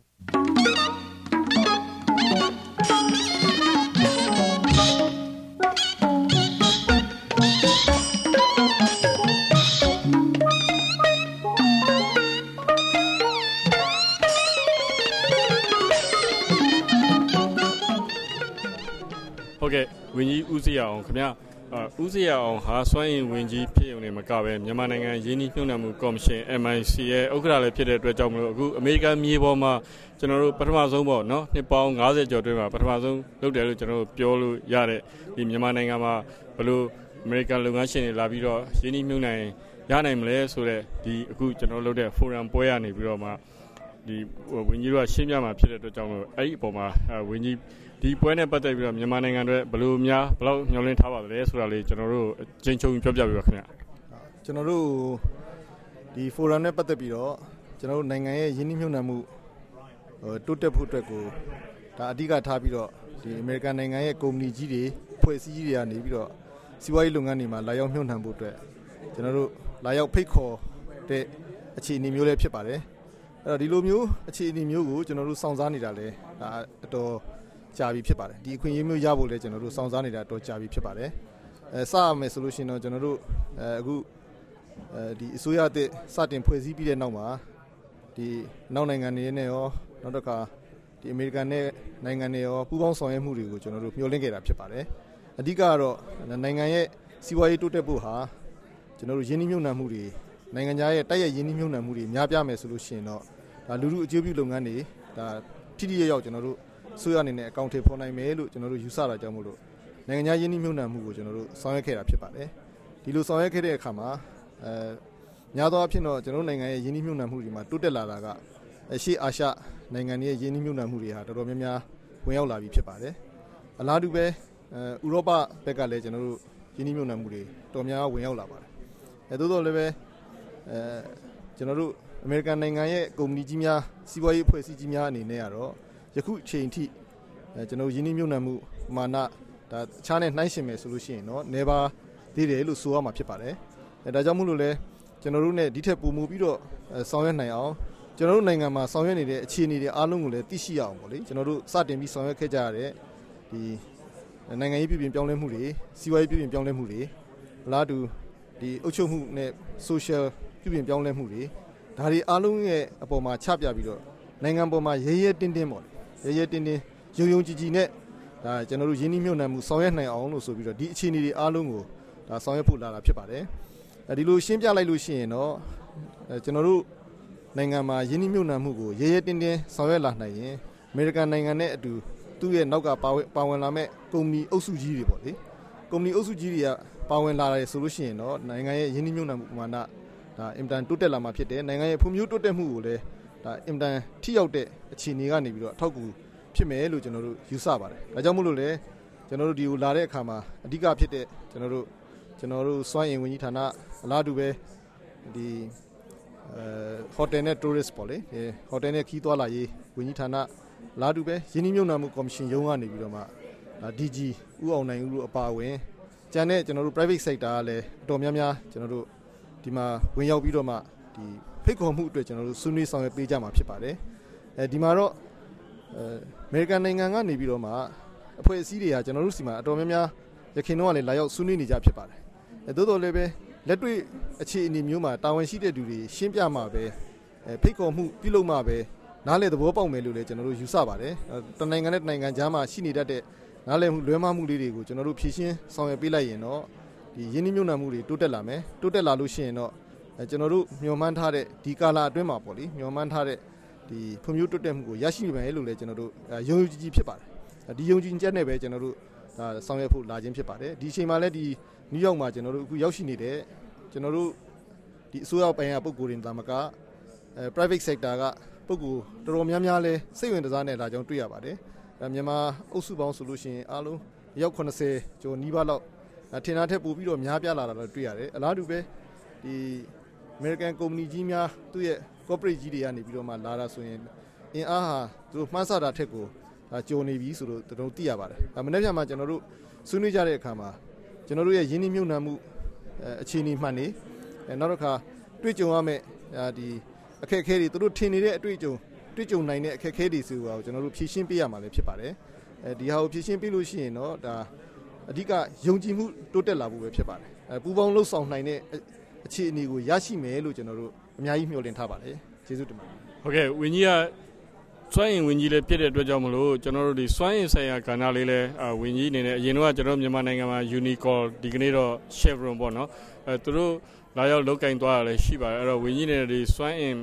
Okay, when you use your own, come here. Uh, use your own has one when you pay on the Macabre, Yamananga, Yeni Punamu Commission, M I C A, Okra, Peter, American Miboma, General Patamazomo, no, Nepal, Gaza, Jodima, Patamazon, look at General Piolo, Yare, in Yamananga, Blue, American Lungashin, Labiro, Yeni Muna, Yanam Le, so that the good General Loder, Forum Boyani, Biroma, the when you are Shimyama, Peter, Aipoma, when youဒီပွဲနဲ့ပတ်သက်ပြီးတော့မြန်မာနိုင်ငံတွေဘယ်လိုများဘယ်လောက်ညှော်လင့်ထားပါလဲဆိုတာလေးကျွန်တော်တို့ချင်းချုံပြောပြပြပါခင်ဗျာကျွန်တော်တို့ဒီ forum နဲ့ပတ်သက်ပြီးတော့ကျွန်တော်တို့နိုင်ငံရဲ့ယင်းနှိမ့်မြှုပ်နှံမှုဟိုတိုးတက်ဖို့အတွက်ကိုဒါအဓိကထားပြီးတော့ဒီအမေရိကန်နိုင်ငံရဲ့ကုမ္ပဏီကြီးတွေဖွဲ့စည်းကြီးတွေကနေပြီးတော့စီးပွားရေးလုပ်ငန်းတွေမှာလာရောက်မြှုပ်နှံဖို့အတွက်ကျွန်တော်တို့လာရောက်ဖိတ်ခေါ်တဲ့အခြေအနေမျိုးလေးဖြစ်ပါတယ်အဲ့တော့ဒီလိုမျိုးအခြေအနေမျိုးကိုကျွန်တော်တို့စောင့်စားနေတာလေဒါအတော်ကြာပြီဖြစ်ပါတယ်ဒီအခွင့်အရေးမျိုးရဖို့လဲကျွန်တော်တို့စောင့်စားနေတာတော့ကြာပြီဖြစ်ပါတယ်အဲစရမယ်ဆိုလို့ရှိရင်တော့ကျွန်တော်တို့အဲအခုအဲဒီအစိုးရအသစ်စတင်ဖွဲ့စည်းပြီးတဲ့နောက်မှာဒီနောက်နိုင်ငံတွေနဲ့ရောနောက်တစ်ခါဒီအမေရိကန်နဲ့နိုင်ငံတွေရောပူးပေါင်းဆောင်ရွက်မှုတွေကိုကျွန်တော်တို့မျှော်လင့်ခဲ့တာဖြစ်ပါတယ်အဓိကကတော့နိုင်ငံရဲ့စီးပွားရေးတိုးတက်ဖို့ဟာကျွန်တော်တို့ယင်းနှိမ့်မြှုပ်နှံမှုတွေနိုင်ငံခြားရဲ့တိုက်ရိုက်ယင်းနှိမ့်မြှုပ်နှံမှုတွေများပြားမယ်ဆိုလို့ရှိရင်တော့ဒါလူလူအကျိုးပြုလုပ်ငန်းတွေဒါထိထိရောက်ရောက်ကျွန်တော်တို့ဆိုရအနေနဲ့အကောင့်ထေဖော်နိုင်မယ်လို့ကျွန်တော်တို့ယူဆတာကြောင့်မို့လို့နိုင်ငံခြားယင်းနှိမ့်မြှုပ်နှံမှုကိုကျွန်တော်တို့ဆောင်ရွက်ခဲ့တာဖြစ်ပါတယ်ဒီလိုဆောင်ရွက်ခဲ့တဲ့အခါမှာအဲများသောအားဖြင့်တော့ကျွန်တော်တို့နိုင်ငံရဲ့ယင်းနှိမ့်မြှုပ်နှံမှုတွေမှာတိုးတက်လာတာကအရှေ့အာရှနိုင်ငံတွေရဲ့ယင်းနှိမ့်မြှုပ်နှံမှုတွေဟာတော်တော်များများဝင်ရောက်လာပြီဖြစ်ပါတယ်အလားတူပဲအဲဥရောပဘက်ကလည်းကျွန်တော်တို့ယင်းနှိမ့်မြှုပ်နှံမှုတွေတော်များဝင်ရောက်လာပါတယ်အဲသို့တော်လည်းပဲအဲကျွန်တော်တို့အမေရိကန်နိုင်ငံရဲ့ကုမ္ပဏီကြီးများစီးပွားရေးအဖွဲ့အစည်းကြီးများအနေနဲ့ကတော့ယခုအချိန်ထိအဲကျွန်တော်ယင်းနှိမ့်မြှုပ်နှံမှုမာနဒါအခြားနဲ့နှိုင်းယှဉ်မယ်ဆိုလို့ရှိရင်တော့နေပါသေးတယ်လို့ဆိုရမှာဖြစ်ပါတယ်အဲဒါကြောင့်မို့လို့လဲကျွန်တော်တို့ ਨੇ ဒီထက်ပိုမိုပြီးတော့ဆောင်ရွက်နိုင်အောင်ကျွန်တော်တို့နိုင်ငံမှာဆောင်ရွက်နေတဲ့အခြေအနေတွေအားလုံးကိုလည်းသိရှိရအောင်ပေါ့လေကျွန်တော်တို့စတင်ပြီးဆောင်ရွက်ခဲ့ကြရတဲ့ဒီနိုင်ငံရေးပြည်ပြင်ပြောင်းလဲမှုတွေစီးပွားရေးပြည်ပြင်ပြောင်းလဲမှုတွေအလားတူဒီအုပ်ချုပ်မှုနဲ့ social ပြည်ပြင်ပြောင်းလဲမှုတွေဒါတွေအားလုံးရဲ့အပေါ်မှာချပြပြီးတော့နိုင်ငံပေါ်မှာရဲရဲတင်းတင်းပေါ့ရဲရဲတင်းတင်းယုံယုံကြည်ကြည်နဲ့ဒါကျွန်တော်တို့ယင်းနှိမ့်မြှုပ်နှံမှုဆောင်ရွက်နိုင်အောင်လို့ဆိုပြီးတော့ဒီအခြေအနေတွေအားလုံးကိုဒါဆောင်ရွက်ဖို့လာတာဖြစ်ပါတယ်အဲဒီလိုရှင်းပြလိုက်လို့ရှိရင်တော့ကျွန်တော်တို့နိုင်ငံမှာယင်းနှိမ့်မြှုပ်နှံမှုကိုရဲရဲတင်းတင်းဆောင်ရွက်လာနိုင်ရင်အမေရိကန်နိုင်ငံနဲ့အတူသူ့ရဲ့နောက်ကပါဝင်ပါဝင်လာမဲ့ကုမ္ပဏီအုပ်စုကြီးတွေပေါ့လေကုမ္ပဏီအုပ်စုကြီးတွေကပါဝင်လာတယ်ဆိုလို့ရှိရင်တော့နိုင်ငံရဲ့ယင်းနှိမ့်မြှုပ်နှံမှုပမာဏဒါအင်တန်တိုးတက်လာမှာဖြစ်တယ်နိုင်ငံရဲ့ဖွံ့ဖြိုးတိုးတက်မှုကိုလည်းဒါအင်တန်ထိရောက်တဲ့အခြေအနေကနေပြီးတော့အထောက်အကူဖြစ်မယ်လို့ကျွန်တော်တို့ယူဆပါတယ်ဒါကြောင့်မို့လို့လည်းကျွန်တော်တို့ဒီကိုလာတဲ့အခါမှာအဓိကဖြစ်တဲ့ကျွန်တော်တို့ကျွန်တော်တို့စွမ်းအင်ဝန်ကြီးဌာနအလားတူပဲဒီအဲဟိုတယ်နဲ့ tourist ပေါ့လေဟိုတယ်နဲ့ခီးသွားလာရေးဝန်ကြီးဌာနအလားတူပဲယင်းနှိမ့်မြှုပ်နှံမှုကော်မရှင်ရုံးကနေပြီးတော့မှဒါ ဒီ ဂျီ ဥအောင်နိုင်ဦးတို့အပါအဝင်ကျန်တဲ့ကျွန်တော်တို့ private sector ကလည်းအတော်များများကျွန်တော်တို့ဒီမှာဝင်ရောက်ပြီးတော့မှဒီဖိတ်ခေါ်မှုအတွက်ကျွန်တော်တို့ဆွေးနွေးဆောင်ရွက်ပေးကြမှာဖြစ်ပါတယ်အဲဒီမှာတော့အဲအမေရိကန်နိုင်ငံကနေပြီးတော့မှအဖွဲ့အစည်းတွေကကျွန်တော်တို့စီမှာအတော်များများရခိုင်တော့လည်းလာရောက်ဆွေးနွေးနေကြဖြစ်ပါတယ်အဲသို့တော်လည်းပဲလက်တွေ့အခြေအနေမျိုးမှာတာဝန်ရှိတဲ့သူတွေရှင်းပြမှာပဲအဲဖိတ်ခေါ်မှုပြုလုပ်မှာပဲနားလည်သဘောပေါက်မယ်လို့လည်းကျွန်တော်တို့ယူဆပါတယ်တနိုင်ငံနဲ့နိုင်ငံကြားမှာရှိနေတတ်တဲ့နားလည်မှုလွဲမှားမှုလေးတွေကိုကျွန်တော်တို့ဖြည့်ရှင်းဆောင်ရွက်ပေးလိုက်ရင်တော့ဒီယင်းနှိမ့်မြှုပ်နှံမှုတွေတိုးတက်လာမယ်တိုးတက်လာလို့ရှိရင်တော့ကျွန်တော်တို့မျှော်မှန်းထားတဲ့ဒီကာလအတွင်းမှာပေါ့လေမျှော်မှန်းထားတဲ့ဒီဖွံ့ဖြိုးတိုးတက်မှုကိုရရှိမယ်လို့လည်းကျွန်တော်တို့ယုံကြည်ကြည်ဖြစ်ပါတယ်ဒီယုံကြည်ချက်နဲ့ပဲကျွန်တော်တို့ဒါဆောင်ရွက်ဖို့လာခြင်းဖြစ်ပါတယ်ဒီအချိန်မှာလည်းဒီနယူးယောက်မှာကျွန်တော်တို့အခုရောက်ရှိနေတဲ့ကျွန်တော်တို့ဒီအစိုးရပိုင်းကပုဂ္ဂိုလ်တွေသာမကအဲ private sector ကပုဂ္ဂိုလ်တော်တော်များများလဲစိတ်ဝင်စားနဲ့လာကြောင်းတွေ့ရပါတယ်အဲမြန်မာအုပ်စုပေါင်းဆိုလို့ရှိရင်အားလုံးရောက်ခုနှစ်ဆယ်ကျော်နီးပါးလောက်ထင်တာထက်ပိုပြီးတော့များပြားလာတာတော့တွေ့ရတယ်အလားတူပဲဒီ American ကုမ္ပဏီကြီးများသူ့ရဲ့ corporate ကြီးတွေကနေပြီးတော့မှလာတာဆိုရင်အင်အားဟာသူတို့မှန်းဆတာထက်ကိုကြုံနေပြီဆိုတော့တို့သိရပါတယ်။မနေ့ကမှကျွန်တော်တို့ဆွေးနွေးကြတဲ့အခါမှာကျွန်တော်တို့ရဲ့ရင်းနှီးမြှုပ်နှံမှုအခြေအနေမှန်နေနောက်တစ်ခါတွေ့ကြုံရမယ့်ဒီအခက်အခဲတွေသူတို့ထင်နေတဲ့အတွေ့အကြုံတွေ့ကြုံနိုင်တဲ့အခက်အခဲတွေဆိုတာကိုကျွန်တော်တို့ဖြေရှင်းပေးရမှာလည်းဖြစ်ပါတယ်။အဲဒီဟာကိုဖြေရှင်းပေးလို့ရှိရင်တော့ဒါအဓိကယုံကြည်မှုတိုးတက်လာဖို့ပဲဖြစ်ပါတယ်။အဲပူပေါင်းလှုပ်ဆောင်နိုင်တဲ့အခြေအနေကိုရရှိမယ်လို့ကျွန်တော်တို့အများကြီးမျှော်လင့်ထားပါတယ်။ကျေးဇူးတင်ပါတယ်။ဟုတ်ကဲ့ဝင်းကြီးကစွမ်းအင်ဝင်းကြီးလည်းဖြစ်တဲ့အတွက်ကြောင့်မလို့ကျွန်တော်တို့ဒီစွမ်းအင်ဆိုင်ရာကဏ္ဍလေးလည်းဝင်းကြီးအနေနဲ့အရင်တော့ကျွန်တော်မြန်မာနိုင်ငံမှာ Unicor ဒီကနေ့တော့ Chevron ပေါ့နော်အဲသူတို့လာရောက်လောက်ကင်သွားတာလည်းရှိပါတယ်အဲ့တော့ဝင်းကြီးအနေနဲ့ဒီစွမ်းအင်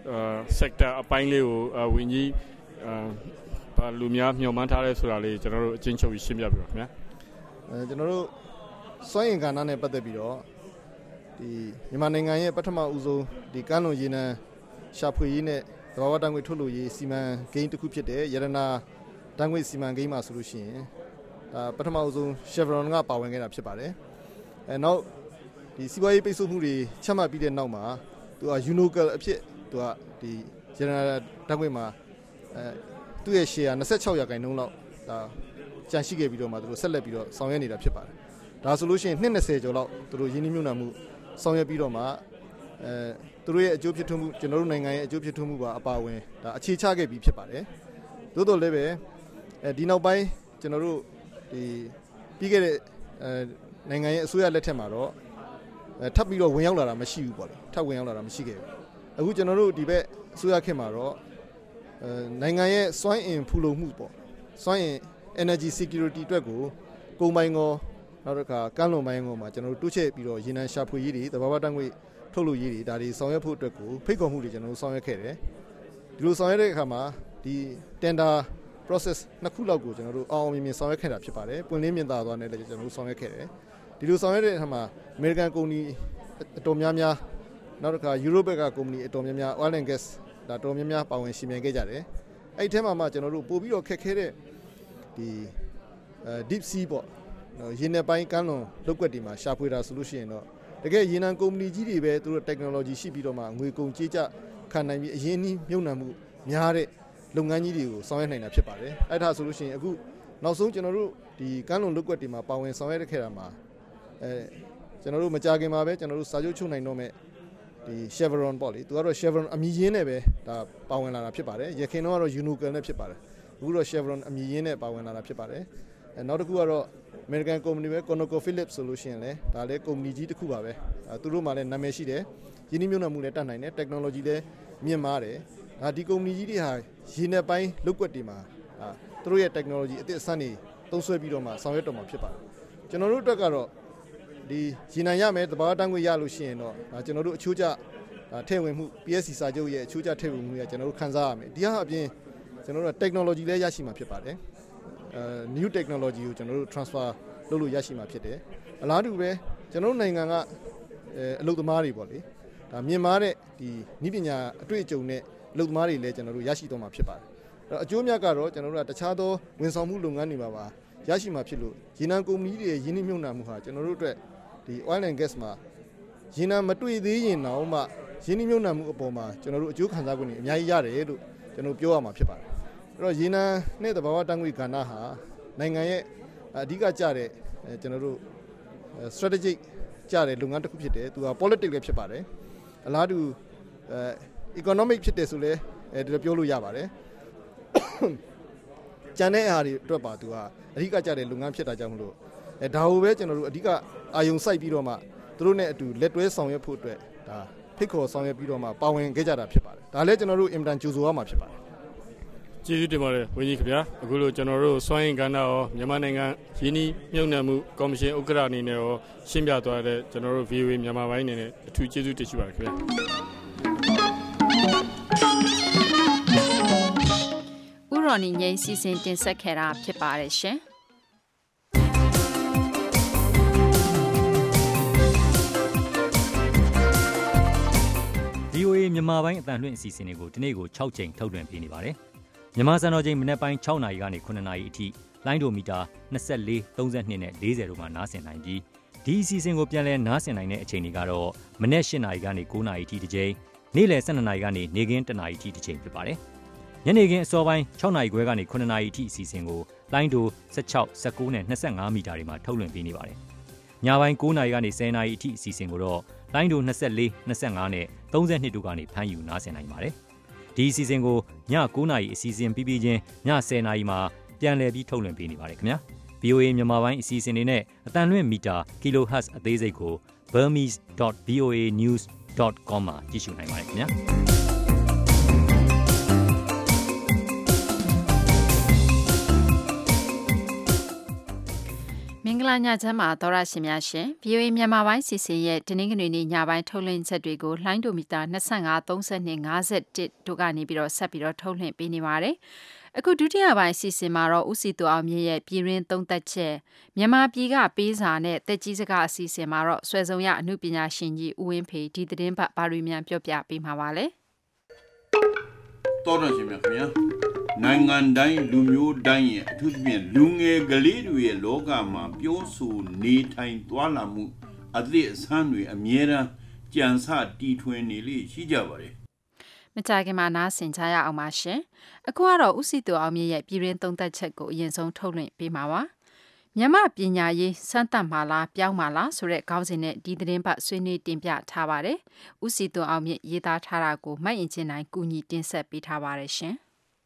sector အပိုင်းလေးကိုဝင်းကြီးဘာလူများမျှော်မှန်းထားလဲဆိုတာလေးကျွန်တော်တို့အချင်းချုပ်ရှင်းပြပြပါခင်ဗျာအဲကျွန်တော်တို့စွမ်းအင်ကဏ္ဍနဲ့ပတ်သက်ပြီးတော့ဒီမြန်မာနိုင်ငံရဲ့ပထမဦးဆုံးဒီကမ်းလွန်ရေနံရှာဖွေရေးနဲ့သဘာဝတံငွေထုတ်လုပ်ရေးစီမံကိန်းတစ်ခုဖြစ်တဲ့ရတနာတံငွေစီမံကိန်းမှာဆိုလို့ရှိရင်ဒါပထမဦးဆုံး Chevron ကပါဝင်ခဲ့တာဖြစ်ပါတယ်အဲနောက်ဒီစီးပွားရေးပိတ်ဆို့မှုတွေချမှတ်ပြီးတဲ့နောက်မှာသူက Unocal အဖြစ်သူကဒီရတနာတံငွေမှာအဲသူ့ရဲ့ share ၂၆ရာခိုင်နှုန်းလောက်ဒါကျန်ရှိခဲ့ပြီးတော့မှသူတို့ဆက်လက်ပြီးတော့ဆောင်ရွက်နေတာဖြစ်ပါတယ်ဒါဆိုလို့ရှိရင်နှစ်၂၀ကျော်လောက်သူတို့ရင်းနှီးမြှုပ်နှံမှုဆောင်ရွက်ပြီးတော့မှအဲသူတို့ရဲ့အကျိုးဖြစ်ထွန်းမှုကျွန်တော်တို့နိုင်ငံရဲ့အကျိုးဖြစ်ထွန်းမှုပါအပါအဝင်ဒါအခြေချခဲ့ပြီးဖြစ်ပါတယ်သို့တော်လည်းပဲအဲဒီနောက်ပိုင်းကျွန်တော်တို့ဒီပြီးခဲ့တဲ့အဲနိုင်ငံရဲ့အစိုးရလက်ထက်မှာတော့အဲထပ်ပြီးတော့ဝင်ရောက်လာတာမရှိဘူးပေါ့လေထပ်ဝင်ရောက်လာတာမရှိခဲ့ဘူးအခုကျွန်တော်တို့ဒီဘက်အစိုးရခေတ်မှာတော့အဲနိုင်ငံရဲ့စွမ်းအင်ဖူလုံမှုပေါ့စွမ်းအင် energy security အတွက်ကိုကုန်ပိုင်းကောနောက်တစ်ခါကမ်းလွန်ပိုင်းကောမှာကျွန်တော်တို့တိုးချဲ့ပြီးတော့ရေနံရှာဖွေရေးတွေသဘာဝတံငွေထုတ်လုပ်ရေးတွေဒါတွေဆောင်ရွက်ဖို့အတွက်ကိုဖိတ်ခေါ်မှုတွေကျွန်တော်တို့ဆောင်ရွက်ခဲ့တယ်ဒီလိုဆောင်ရွက်တဲ့အခါမှာဒီ tender process နှစ်ခုလောက်ကိုကျွန်တော်တို့အောင်အောင်မြင်မြင်ဆောင်ရွက်ခဲ့တာဖြစ်ပါတယ်ပွင့်လင်းမြင်သာသွားတဲ့လည်းကျွန်တော်တို့ဆောင်ရွက်ခဲ့တယ်ဒီလိုဆောင်ရွက်တဲ့အခါမှာ American ကုမ္ပဏီအတော်များများနောက်တစ်ခါ Europe ကကုမ္ပဏီအတော်များများ oil and gas ဒါတော်များများပါဝင်ရှင်မြန်ခဲ့ကြတယ်အဲ့ဒီထဲမှာမှကျွန်တော်တို့ပို့ပြီးတော့ခက်ခဲတဲ့ဒီ deep sea ပေါ့ရေနံပိုင်းကမ်းလွန်လုပ်ကွက်တွေမှာရှာဖွေတာဆိုလို့ရှိရင်တော့တကယ်ရေနံကုမ္ပဏီကြီးတွေပဲသူတို့ technology ရှိပြီးတော့မှငွေကုန်ကြေးကျခံနိုင်ပြီးအရင်းနှီးမြှုပ်နှံမှုများတဲ့လုပ်ငန်းကြီးတွေကိုဆောင်ရွက်နိုင်တာဖြစ်ပါတယ်အဲ့ဒါဆိုလို့ရှိရင်အခုနောက်ဆုံးကျွန်တော်တို့ဒီကမ်းလွန်လုပ်ကွက်တွေမှာပါဝင်ဆောင်ရွက်ခဲ့တာမှာအဲကျွန်တော်တို့မကြခင်မှာပဲကျွန်တော်တို့စာချုပ်ချုပ်နိုင်တော့မဲ့ဒီ Chevron ပေါ့လေသူကတော့ Chevron အမည်ရင်းနဲ့ပဲဒါပါဝင်လာတာဖြစ်ပါတယ်ရခင်တော့ကတော့ Unocal နဲ့ဖြစ်ပါတယ်အခုတော့ Chevron အမည်ရင်းနဲ့ပါဝင်လာတာဖြစ်ပါတယ်အဲနောက်တစ်ခုကတော့ American company ပဲ ConocoPhillips ဆိုလို့ရှိရင်လည်းဒါလည်းကုမ္ပဏီကြီးတစ်ခုပါပဲအဲသူတို့မှလည်းနာမည်ရှိတယ်ရင်းနှီးမြှုပ်နှံမှုလည်းတတ်နိုင်တယ် technology လည်းမြင့်မားတယ်ဒါဒီကုမ္ပဏီကြီးတွေဟာရေနံပိုင်းလုပ်ကွက်တွေမှာအာသူတို့ရဲ့ technology အသစ်အဆန်းတွေသုံးစွဲပြီးတော့မှဆောင်ရွက်တော့မှာဖြစ်ပါတယ်ကျွန်တော်တို့အတွက်ကတော့ဒီရေနံရမယ်တဘာတန်းခွေရလို့ရှိရင်တော့ဒါကျွန်တော်တို့အချိုးကျထည့်ဝင်မှု P S C စာချုပ်ရဲ့အချိုးကျထည့်ဝင်မှုရကျွန်တော်တို့ခန်းစားရမယ်ဒီဟာအပြင်ကျွန်တော်တို့ technology လည်းရရှိမှာဖြစ်ပါတယ်အဲ new technology ကိုကျွန်တော်တို့ transfer လုပ်လို့ရရှိမှာဖြစ်တယ်အလားတူပဲကျွန်တော်တို့နိုင်ငံကအလုပ်သမားတွေပေါ့လေဒါမြင်မာတဲ့ဒီနည်းပညာအတွေ့အကြုံနဲ့အလုပ်သမားတွေလည်းကျွန်တော်တို့ရရှိတော့မှာဖြစ်ပါတယ်အဲ့တော့အကျိုးအမြတ်ကတော့ကျွန်တော်တို့ကတခြားသောဝန်ဆောင်မှုလုပ်ငန်းတွေမှာပါရရှိမှာဖြစ်လို့ရေနံကုမ္ပဏီတွေရင်းနှီးမြှုပ်နှံမှုဟာကျွန်တော်တို့အတွက်ဒီ oil and gas မှာရေနံမတွေ့သေးရင်တော့မှရင်းနှီးမြှုပ်နှံမှုအပေါ်မှာကျွန်တော်တို့အကျိုးခံစား권တွေအများကြီးရတယ်လို့ကျွန်တော်ပြောရမှာဖြစ်ပါတယ်အဲ့တော့ရေနံနဲ့သဘာဝတံငွေကဏ္ဍဟာနိုင်ငံရဲ့အဓိကကျတဲ့ကျွန်တော်တို့ strategic ကျတဲ့လုပ်ငန်းတစ်ခုဖြစ်တယ်သူက politics လည်းဖြစ်ပါတယ်အလားတူအဲ economic ဖြစ်တယ်ဆိုလဲအဲဒီပြောလို့ရပါတယ်ကျန်တဲ့အားတွေအတွက်ပါသူကအဓိကကျတဲ့လုပ်ငန်းဖြစ်တာကြောင့်မလို့အဲဒါကိုပဲကျွန်တော်တို့အဓိကအာယုံစိုက်ပြီးတော့မှသူတို့နဲ့အတူလက်တွဲဆောင်ရွက်ဖို့အတွက်ဒါဖိတ်ခေါ်ဆောင်ရွက်ပြီးတော့မှပါဝင်ခဲ့ကြတာဖြစ်ပါတယ်ဒါလည်းကျွန်တော်တို့အင်မတန်ကြိုဆိုရမှာဖြစ်ပါတယ်ကျေးဇူးတင်ပါတယ်ဝင်းကြီးခင်ဗျာအခုလိုကျွန်တော်တို့စွမ်းအင်ကဏ္ဍရောမြန်မာနိုင်ငံရင်းနှီးမြှုပ်နှံမှုကော်မရှင်ဥက္ကဋ္ဌအနေနဲ့ရောရှင်းပြသွားတဲ့ကျွန်တော်တို့ V O A မြန်မာပိုင်းအနေနဲ့အထူးကျေးဇူးတင်ရှိပါတယ်ခင်ဗျာဥရော်နီငိမ့်စီစဉ်တင်ဆက်ခဲ့တာဖြစ်ပါတယ်ရှင် V O A မြန်မာပိုင်းအတန်လွှင့်အစီအစဉ်တွေကိုဒီနေ့ကို၆ချိန်ထုတ်လွှင့်ပေးနေပါတယ်။မြန်မာစံတော်ချိန်မနက်ပိုင်း၆နာရီကနေခုနှစ်နာရီအထိလိုင်းဒိုမီတာ၂၄ ၃၂နဲ့၄၀တို့မှာနားဆင်နိုင်ပြီးဒီအစီအစဉ်ကိုပြန်လည်နားဆင်နိုင်တဲ့အချိန်တွေကတော့မနက်၈နာရီကနေ၉နာရီအထိတစ်ချိန်နေ့လယ်၁၂နာရီကနေနေ့ခင်း၁နာရီအထိတစ်ချိန်ဖြစ်ပါတယ်။ညနေခင်းအစောပိုင်း၆နာရီခွဲကနေခုနှစ်နာရီအထိအစီအစဉ်ကိုလိုင်းဒို၁၆ ၁၉နဲ့၂၅မီတာတွေမှာထုတ်လွှင့်ပေးနေပါတယ်။ညပိုင်း၉နာရီကနေ၁၀နာရီအထိအစီအစဉ်ကိုတော့လိုင်းဒို၂၄ ၂၅နဲ့၃၂တို့ကနေဖမ်းယူနားဆင်နိုင်ပါတယ်။ဒီအစီအစဉ်ကိုည၉နာရီအစီအစဉ်ပြီးပြီးချင်းည၁၀နာရီမှာပြန်လည်ပြီးထုတ်လွှင့်ပေးနေပါတယ်ခင်ဗျာ။ ဗီ အို အေ မြန်မာပိုင်းအစီအစဉ်တွေနဲ့အတန်လွင့်မီတာ kilohertz အသေးစိတ်ကို burmese dot v o a news dot com မှာကြည့်ရှုနိုင်ပါတယ်ခင်ဗျာ။မင်္ဂလာညချမ်းပါသောရရှင်များရှင် ဗီ အို အေ မြန်မာပိုင်းစီစဉ်ရဲ့တနင်္ဂနွေနေ့ညပိုင်းထုတ်လွှင့်ချက်တွေကိုလှိုင်းဒိုမီတာ၂၅ ၃၂ ၅၁တို့ကနေပြီးတော့ဆက်ပြီးတော့ထုတ်လွှင့်ပေးနေပါတယ်။အခုဒုတိယပိုင်းစီစဉ်မှာတော့ဦးစီသူအောင်မြင့်ရဲ့ပြည်ရင်းသုံးသက်ချက်မြန်မာပြည်ကပေးစာနဲ့တက်ကြီးစကားအစီအစဉ်မှာတော့ဆွဲဆောင်ရအမှုပညာရှင်ကြီးဦးဝင်းဖေဒီသတင်းပတ်ဘာရီမြန်ပြောပြပေးမှာပါလေ။တော်ရရှင်များခင်ဗျာနိုင်ငံတိုင်းလူမျိုးတိုင်းရဲ့အထူးသဖြင့်လူငယ်ကလေးတွေရဲ့လောကမှာပြောဆိုနေထိုင်သွားလာမှုအသည့်အဆန်းတွေအမြဲတမ်းကြံစတီထွင်နေလေရှိကြပါတယ်မကြခင်မှာနားဆင်ကြရအောင်ပါရှင်အခုကတော့ဦးစီသူအောင်မြင့်ရဲ့ပြည်ရင်းသုံးသက်ချက်ကိုအရင်ဆုံးထုတ်လွှင့်ပေးမှာပါမြန်မာပညာရေးစမ်းသပ်မှာလားပြောင်းမှာလားဆိုတဲ့ခေါင်းစဉ်နဲ့ဒီသတင်းပတ်ဆွေးနွေးတင်ပြထားပါတယ်ဦးစီသူအောင်မြင့်ရေးသားထားတာကိုမိုက်ရင်ချင်းတိုင်းကူညီတင်ဆက်ပေးထားပါတယ်ရှင်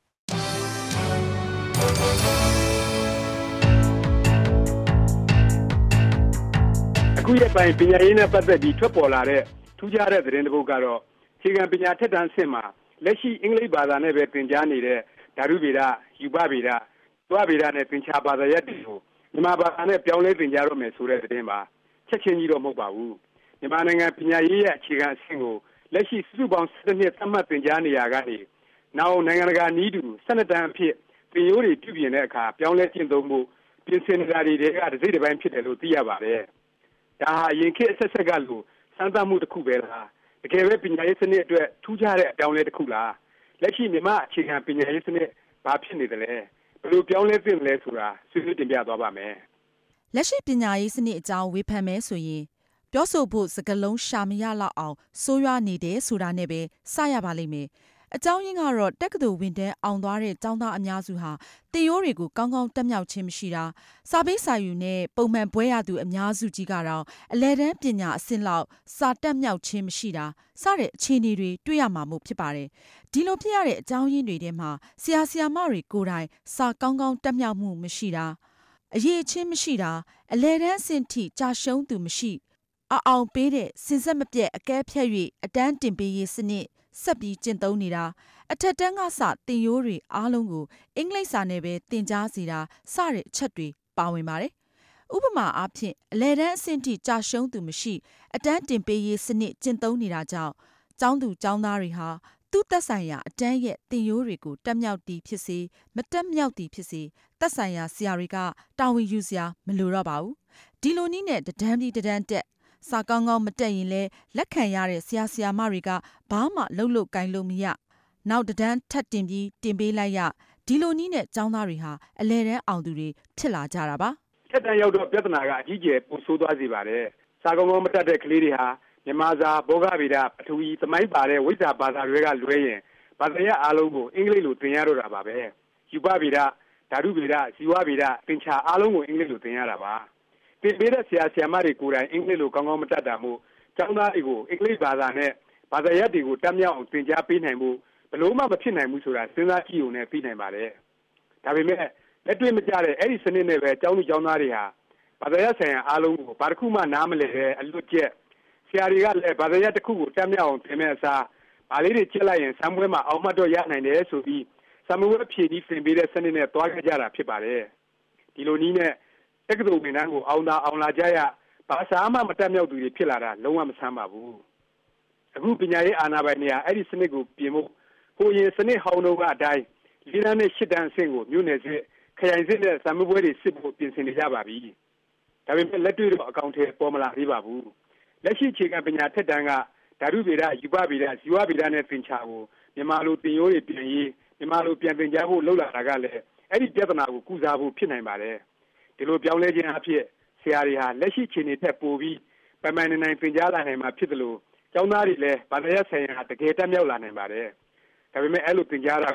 အခုရဲ့ပိုင်းပညာရေးနဲ့ပတ်သက်ပြီးထွက်ပေါ်လာတဲ့ထူးခြားတဲ့သတင်းတစ်ပုဒ်ကတော့ခြေခံပညာထက်တန်းဆင့်မှာလက်ရှိအင်္ဂလိပ်ဘာသာနဲ့ပဲသင်ကြားနေတဲ့ဓာတုဗေဒယူပဗေဒသွားဗေဒနဲ့သင်္ချာဘာသာရပ်တွေကိုမြန်မာဘာသာနဲ့ပြောင်းလဲသင်ကြားရမယ်ဆိုတဲ့သတင်းပါချက်ချင်းကြီးတော့မဟုတ်ပါဘူးမြန်မာနိုင်ငံပညာရေးရဲ့အခြေခံအဆင့်ကိုလက်ရှိစုစုပေါင်း၁၂နှစ်သတ်မှတ်သင်ကြားနေရကနေနောက်နိုင်ငံတကာနည်းတူ၁၂တန်းအဖြစ်သင်ရိုးတွေပြုပြင်တဲ့အခါပြောင်းလဲကျင့်သုံးမှုပြင်ဆင်နေတာတွေကတစ်စိတ်တစ်ပိုင်းဖြစ်တယ်လို့သိရပါတယ်ဒါဟာရင်ခေတ်အဆက်ဆက်ကလို့စမ်းသပ်မှုတစ်ခုပဲလားတကယ်ပဲပညာရေးစနစ်အတွက်ထူးခြားတဲ့အပြောင်းလဲတစ်ခုလားလက်ရှိမြန်မာအခြေခံပညာရေးစနစ်ဘာဖြစ်နေတယ်လဲဘယ်လိုပြောင်းလဲသင့်လဲဆိုတာဆွေးနွေးတင်ပြသွားပါမယ်လက်ရှိပညာရေးစနစ်အကြောင်းဝေဖန်မယ်ဆိုရင်ပြောဆိုဖို့စကားလုံးရှာမရလောက်အောင်ဆိုးရွားနေတယ်ဆိုတာနဲ့ပဲစရပါလိမ့်မယ်အကြောင်းရင်းကတော့တက္ကသိုလ်ဝင်တန်းအောင်သွားတဲ့ကျောင်းသားအများစုဟာသင်ရိုးတွေကိုကောင်းကောင်းတက်မြောက်ခြင်းမရှိတာစာပေစာယူနဲ့ပုံမှန်ပွဲရသူအများစုကြီးကတော့အလယ်တန်းပညာအဆင့်လောက်စာတက်မြောက်ခြင်းမရှိတာစတဲ့အခြေအနေတွေတွေ့ရမှာမို့ဖြစ်ပါတယ်ဒီလိုဖြစ်ရတဲ့အကြောင်းရင်းတွေထဲမှာဆရာဆရာမတွေကိုယ်တိုင်စာကောင်းကောင်းတက်မြောက်မှုမရှိတာအရေးချင်းမရှိတာအလယ်တန်းအဆင့်ထိကြာရှုံးသူမရှိအအောင်ပေးတဲ့စင်ဆက်မပြတ်အကဲဖြတ်၍အတန်းတင်ပေးရေးစနစ်ဆက်ပြီးကျင့်သုံးနေတာအထက်တန်းကစတင်ရိုးတွေအားလုံးကိုအင်္ဂလိပ်စာနဲ့ပဲသင်ကြားစီတာစတဲ့အချက်တွေပါဝင်ပါတယ်။ဥပမာအားဖြင့်အလယ်တန်းအဆင့်ထိကြာရှုံးသူမရှိအတန်းတင်ပေးရေးစနစ်ကျင့်သုံးနေတာကြောင့်ကျောင်းသူကျောင်းသားတွေဟာသူ့သက်ဆိုင်ရာအတန်းရဲ့တင်ရိုးတွေကိုတက်မြောက်သည်ဖြစ်စေမတက်မြောက်သည်ဖြစ်စေသက်ဆိုင်ရာဆရာတွေကတာဝန်ယူစရာမလိုတော့ပါဘူး။ဒီလိုနည်းနဲ့တဒန်းပြီးတဒန်းတက်စာကောင်းကောင်းမတက်ရင်လဲလက်ခံရတဲ့ဆရာဆရာမတွေကဘာမှလှုပ်လို့ကိုင်လို့မရနောက်တန်းထပ်တင်ပြီးတင်ပေးလိုက်ရဒီလိုနည်းနဲ့ကျောင်းသားတွေဟာအလဲတန်းအောင်သူတွေဖြစ်လာကြတာပါထက်တန်းရောက်တော့ပြဿနာကအကြီးကျယ်ပိုဆိုးသွားစေပါတယ်စာကောင်းကောင်းမတက်တဲ့ကလေးတွေဟာမြန်မာစာဘောဂဗေဒပထဝီသမိုင်းပါတဲ့ဝိဇ္ဇာဘာသာတွေကလွဲရင်ဘာသာရပ်အားလုံးကိုအင်္ဂလိပ်လိုသင်ရတော့တာပါပဲယူပဗေဒဓာတုဗေဒဇီဝဗေဒသင်္ချာအားလုံးကိုအင်္ဂလိပ်လိုသင်ရတာပါသင်ပေးတဲ့ဆရာဆရာမတွေကိုယ်တိုင်အင်္ဂလိပ်လိုကောင်းကောင်းမတတ်တာမို့ကျောင်းသားတွေကိုအင်္ဂလိပ်ဘာသာနဲ့ဘာသာရပ်တွေကိုတက်မြောက်အောင်သင်ကြားပေးနိုင်မှုဘလို့မှမဖြစ်နိုင်ဘူးဆိုတာစဉ်းစားကြည့်ုံနဲ့သိနိုင်ပါတယ်။ဒါပေမဲ့လက်တွေ့မကျတဲ့အဲ့ဒီစနစ်နဲ့ပဲကျောင်းသူကျောင်းသားတွေဟာဘာသာရပ်ဆိုင်ရာအားလုံးကိုဘာတစ်ခုမှနားမလည်တဲ့အလွတ်ကျက်ဆရာတွေကလည်းဘာသာရပ်တစ်ခုကိုတက်မြောက်အောင်သင်မဲ့အစားဗာလေးတွေချက်လိုက်ရင်ဆံပွဲမှာအောင်မှတ်တော့ရနိုင်တယ်ဆိုပြီးဆံပွဲဖြည့်ပြီးသင်ပေးတဲ့စနစ်နဲ့တွားခဲ့ကြတာဖြစ်ပါတယ်။ဒီလိုနည်းနဲ့တက္ကသိုလ်ဝင်တန်းကိုအောင်သာအောင်လာကြရဘာသာမှမတက်မြောက်သူတွေဖြစ်လာတာလုံးဝမဆန်းပါဘူးအခုပညာရေးအာဏာပိုင်တွေကအဲ့ဒီစနစ်ကိုပြင်ဖို့ဟိုရင်စနစ်ဟောင်းတော့ကအတိုင်းလေးတန်းနဲ့ရှစ်တန်းအဆင့်ကိုမြို့နယ်စစ်ခရိုင်စစ်နဲ့စာမေးပွဲတွေစစ်ဖို့ပြင်ဆင်နေကြပါပြီဒါပေမဲ့လက်တွေ့တော့အကောင့်ထဲပေါ်မလာသေးပါဘူးလက်ရှိအခြေခံပညာထက်တန်းကဓာတုဗေဒယူပဗေဒဇီဝဗေဒနဲ့သင်္ချာကိုမြန်မာလိုသင်ရိုးတွေပြင်ရေးမြန်မာလိုပြန်သင်ကြားဖို့လှုပ်လာတာကလည်းအဲ့ဒီပြဿနာကိုကုစားဖို့ဖြစ်နိုင်ပါတယ်ဒီလိုပြောင်းလဲခြင်းအဖြစ်ဆရာတွေဟာလက်ရှိအခြေအနေထက်ပိုပြီးပမာဏနိုင်သင်ကြားလာနိုင်မှာဖြစ်တယ်လို့ကျောင်းသားတွေလည်းဘာသာရပ်ဆိုင်ရာတကယ်တက်မြောက်လာနိုင်ပါတယ်ဒါပေမဲ့အဲ့လိုသင်ကြားတာကို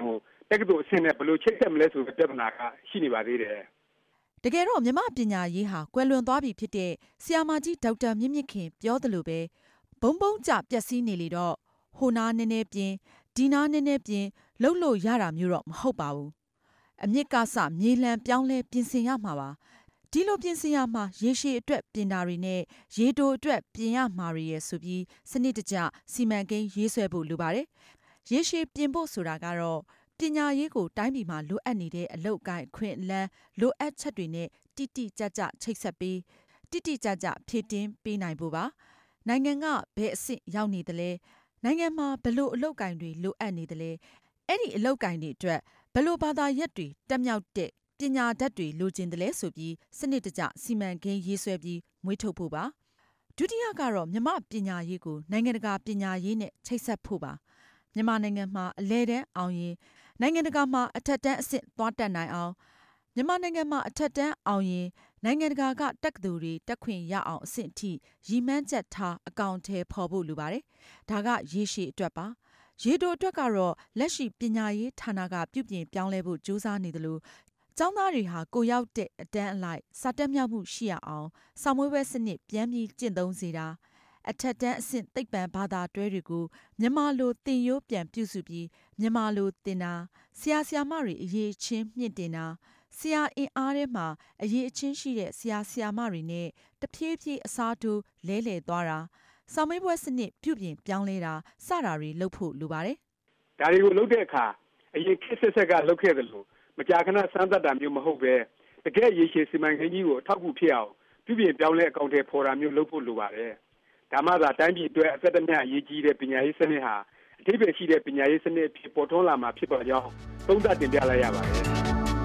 တက္ကသိုလ်အဆင့်နဲ့ဘယ်လိုချိတ်ဆက်မလဲဆိုတဲ့ပြဿနာကရှိနေပါသေးတယ်တကယ်တော့မြမပညာရေးဟာကွယ်လွန်သွားပြီဖြစ်တဲ့ဆရာမကြီးဒေါက်တာမြင့်မြင့်ခင်ပြောသလိုပဲဘုံဘုံကြပျက်စီးနေလေတော့ဟိုနာနည်းနည်းပြင်းဒီနာနည်းနည်းပြင်းလှုပ်လို့ရတာမျိုးတော့မဟုတ်ပါဘူးအမြင့်ကစမြေလှန်ပြောင်းလဲပြင်ဆင်ရမှာပါဒီလိုပြင်ဆင်ရမှာရေရှည်အတွက်ပြင်တာတွေနဲ့ရေတိုအတွက်ပြင်ရမှာတွေရဲ့ဆိုပြီးစနစ်တကျစီမံကိန်းရေးဆွဲဖို့လိုပါတယ်ရေရှည်ပြင်ဖို့ဆိုတာကတော့ပညာရေးကိုတိုင်းပြည်မှာလိုအပ်နေတဲ့အလုပ်အကိုင်ခွင့်လန်းလိုအပ်ချက်တွေနဲ့တိတိကျကျချိတ်ဆက်ပြီးတိတိကျကျဖြည့်တင်းပေးနိုင်ဖို့ပါနိုင်ငံကဘယ်အဆင့်ရောက်နေသလဲနိုင်ငံမှာဘယ်လိုအလုပ်အကိုင်တွေလိုအပ်နေသလဲအဲ့ဒီအလုပ်အကိုင်တွေအတွက်ဘယ်လိုဘာသာရပ်တွေတက်မြောက်တဲ့ပညာတတ်တွေလိုချင်တယ်လဲဆိုပြီးစနစ်တကျစီမံကိန်းရေးဆွဲပြီးမွေးထုတ်ဖို့ပါဒုတိယကတော့မြမပညာရေးကိုနိုင်ငံတကာပညာရေးနဲ့ချိတ်ဆက်ဖို့ပါမြန်မာနိုင်ငံမှာအလဲတန်းအောင်ရင်နိုင်ငံတကာမှာအထက်တန်းအဆင့်သွားတက်နိုင်အောင်မြန်မာနိုင်ငံမှာအထက်တန်းအောင်ရင်နိုင်ငံတကာကတက္ကသိုလ်တွေတက်ခွင့်ရအောင်အဆင့်အထိရည်မှန်းချက်ထားအကောင့်ထဲပေါ်ဖို့လိုပါတယ်ဒါကရေရှည်အတွက်ပါရေတိုအတွက်ကတော့လက်ရှိပညာရေးဌာနကပြုပြင်ပြောင်းလဲဖို့ကြိုးစားနေတယ်လို့ကျောင်းသားတွေဟာကိုရောက်တဲ့အတန်းအလိုက်စာတက်မြောက်မှုရှိရအောင်စာမွေးပွဲစနစ်ပြန်ပြီးကျင့်သုံးစေတာအထက်တန်းအဆင့်သိပ္ပံဘာသာတွဲတွေကိုမြန်မာလိုသင်ရိုးပြန်ပြုစုပြီးမြန်မာလိုသင်တာဆရာဆရာမတွေအရေးချင်းမြင့်တင်တာဆရာအင်အားထဲမှာအရေးအချင်းရှိတဲ့ဆရာဆရာမတွေနဲ့တဖြည်းဖြည်းအစားထိုးလဲလှယ်သွားတာစာမေးပွဲစနစ်ပြုပြင်ပြောင်းလဲတာစတာတွေလုပ်ဖို့လိုပါတယ်။ဒါတွေကိုလုပ်တဲ့အခါအရင်ခေတ်ဆက်ဆက်ကလုပ်ခဲ့တယ်လို့မကြာခဏစမ်းသပ်တာမျိုးမဟုတ်ပဲတကယ်ရေရှည်စီမံကိန်းကြီးကိုအထောက်အကူဖြစ်အောင်ပြုပြင်ပြောင်းလဲအကောင့်ထဲပေါ်တာမျိုးလုပ်ဖို့လိုပါတယ်။ဒါမှသာတိုင်းပြည်အတွက်အသက်တမျှအရေးကြီးတဲ့ပညာရေးစနစ်ဟာအဓိပ္ပာယ်ရှိတဲ့ပညာရေးစနစ်ဖြစ်ပေါ်ထွန်းလာမှာဖြစ်ပါကြောင်းသုံးသပ်တင်ပြလိုက်ရပါတယ်။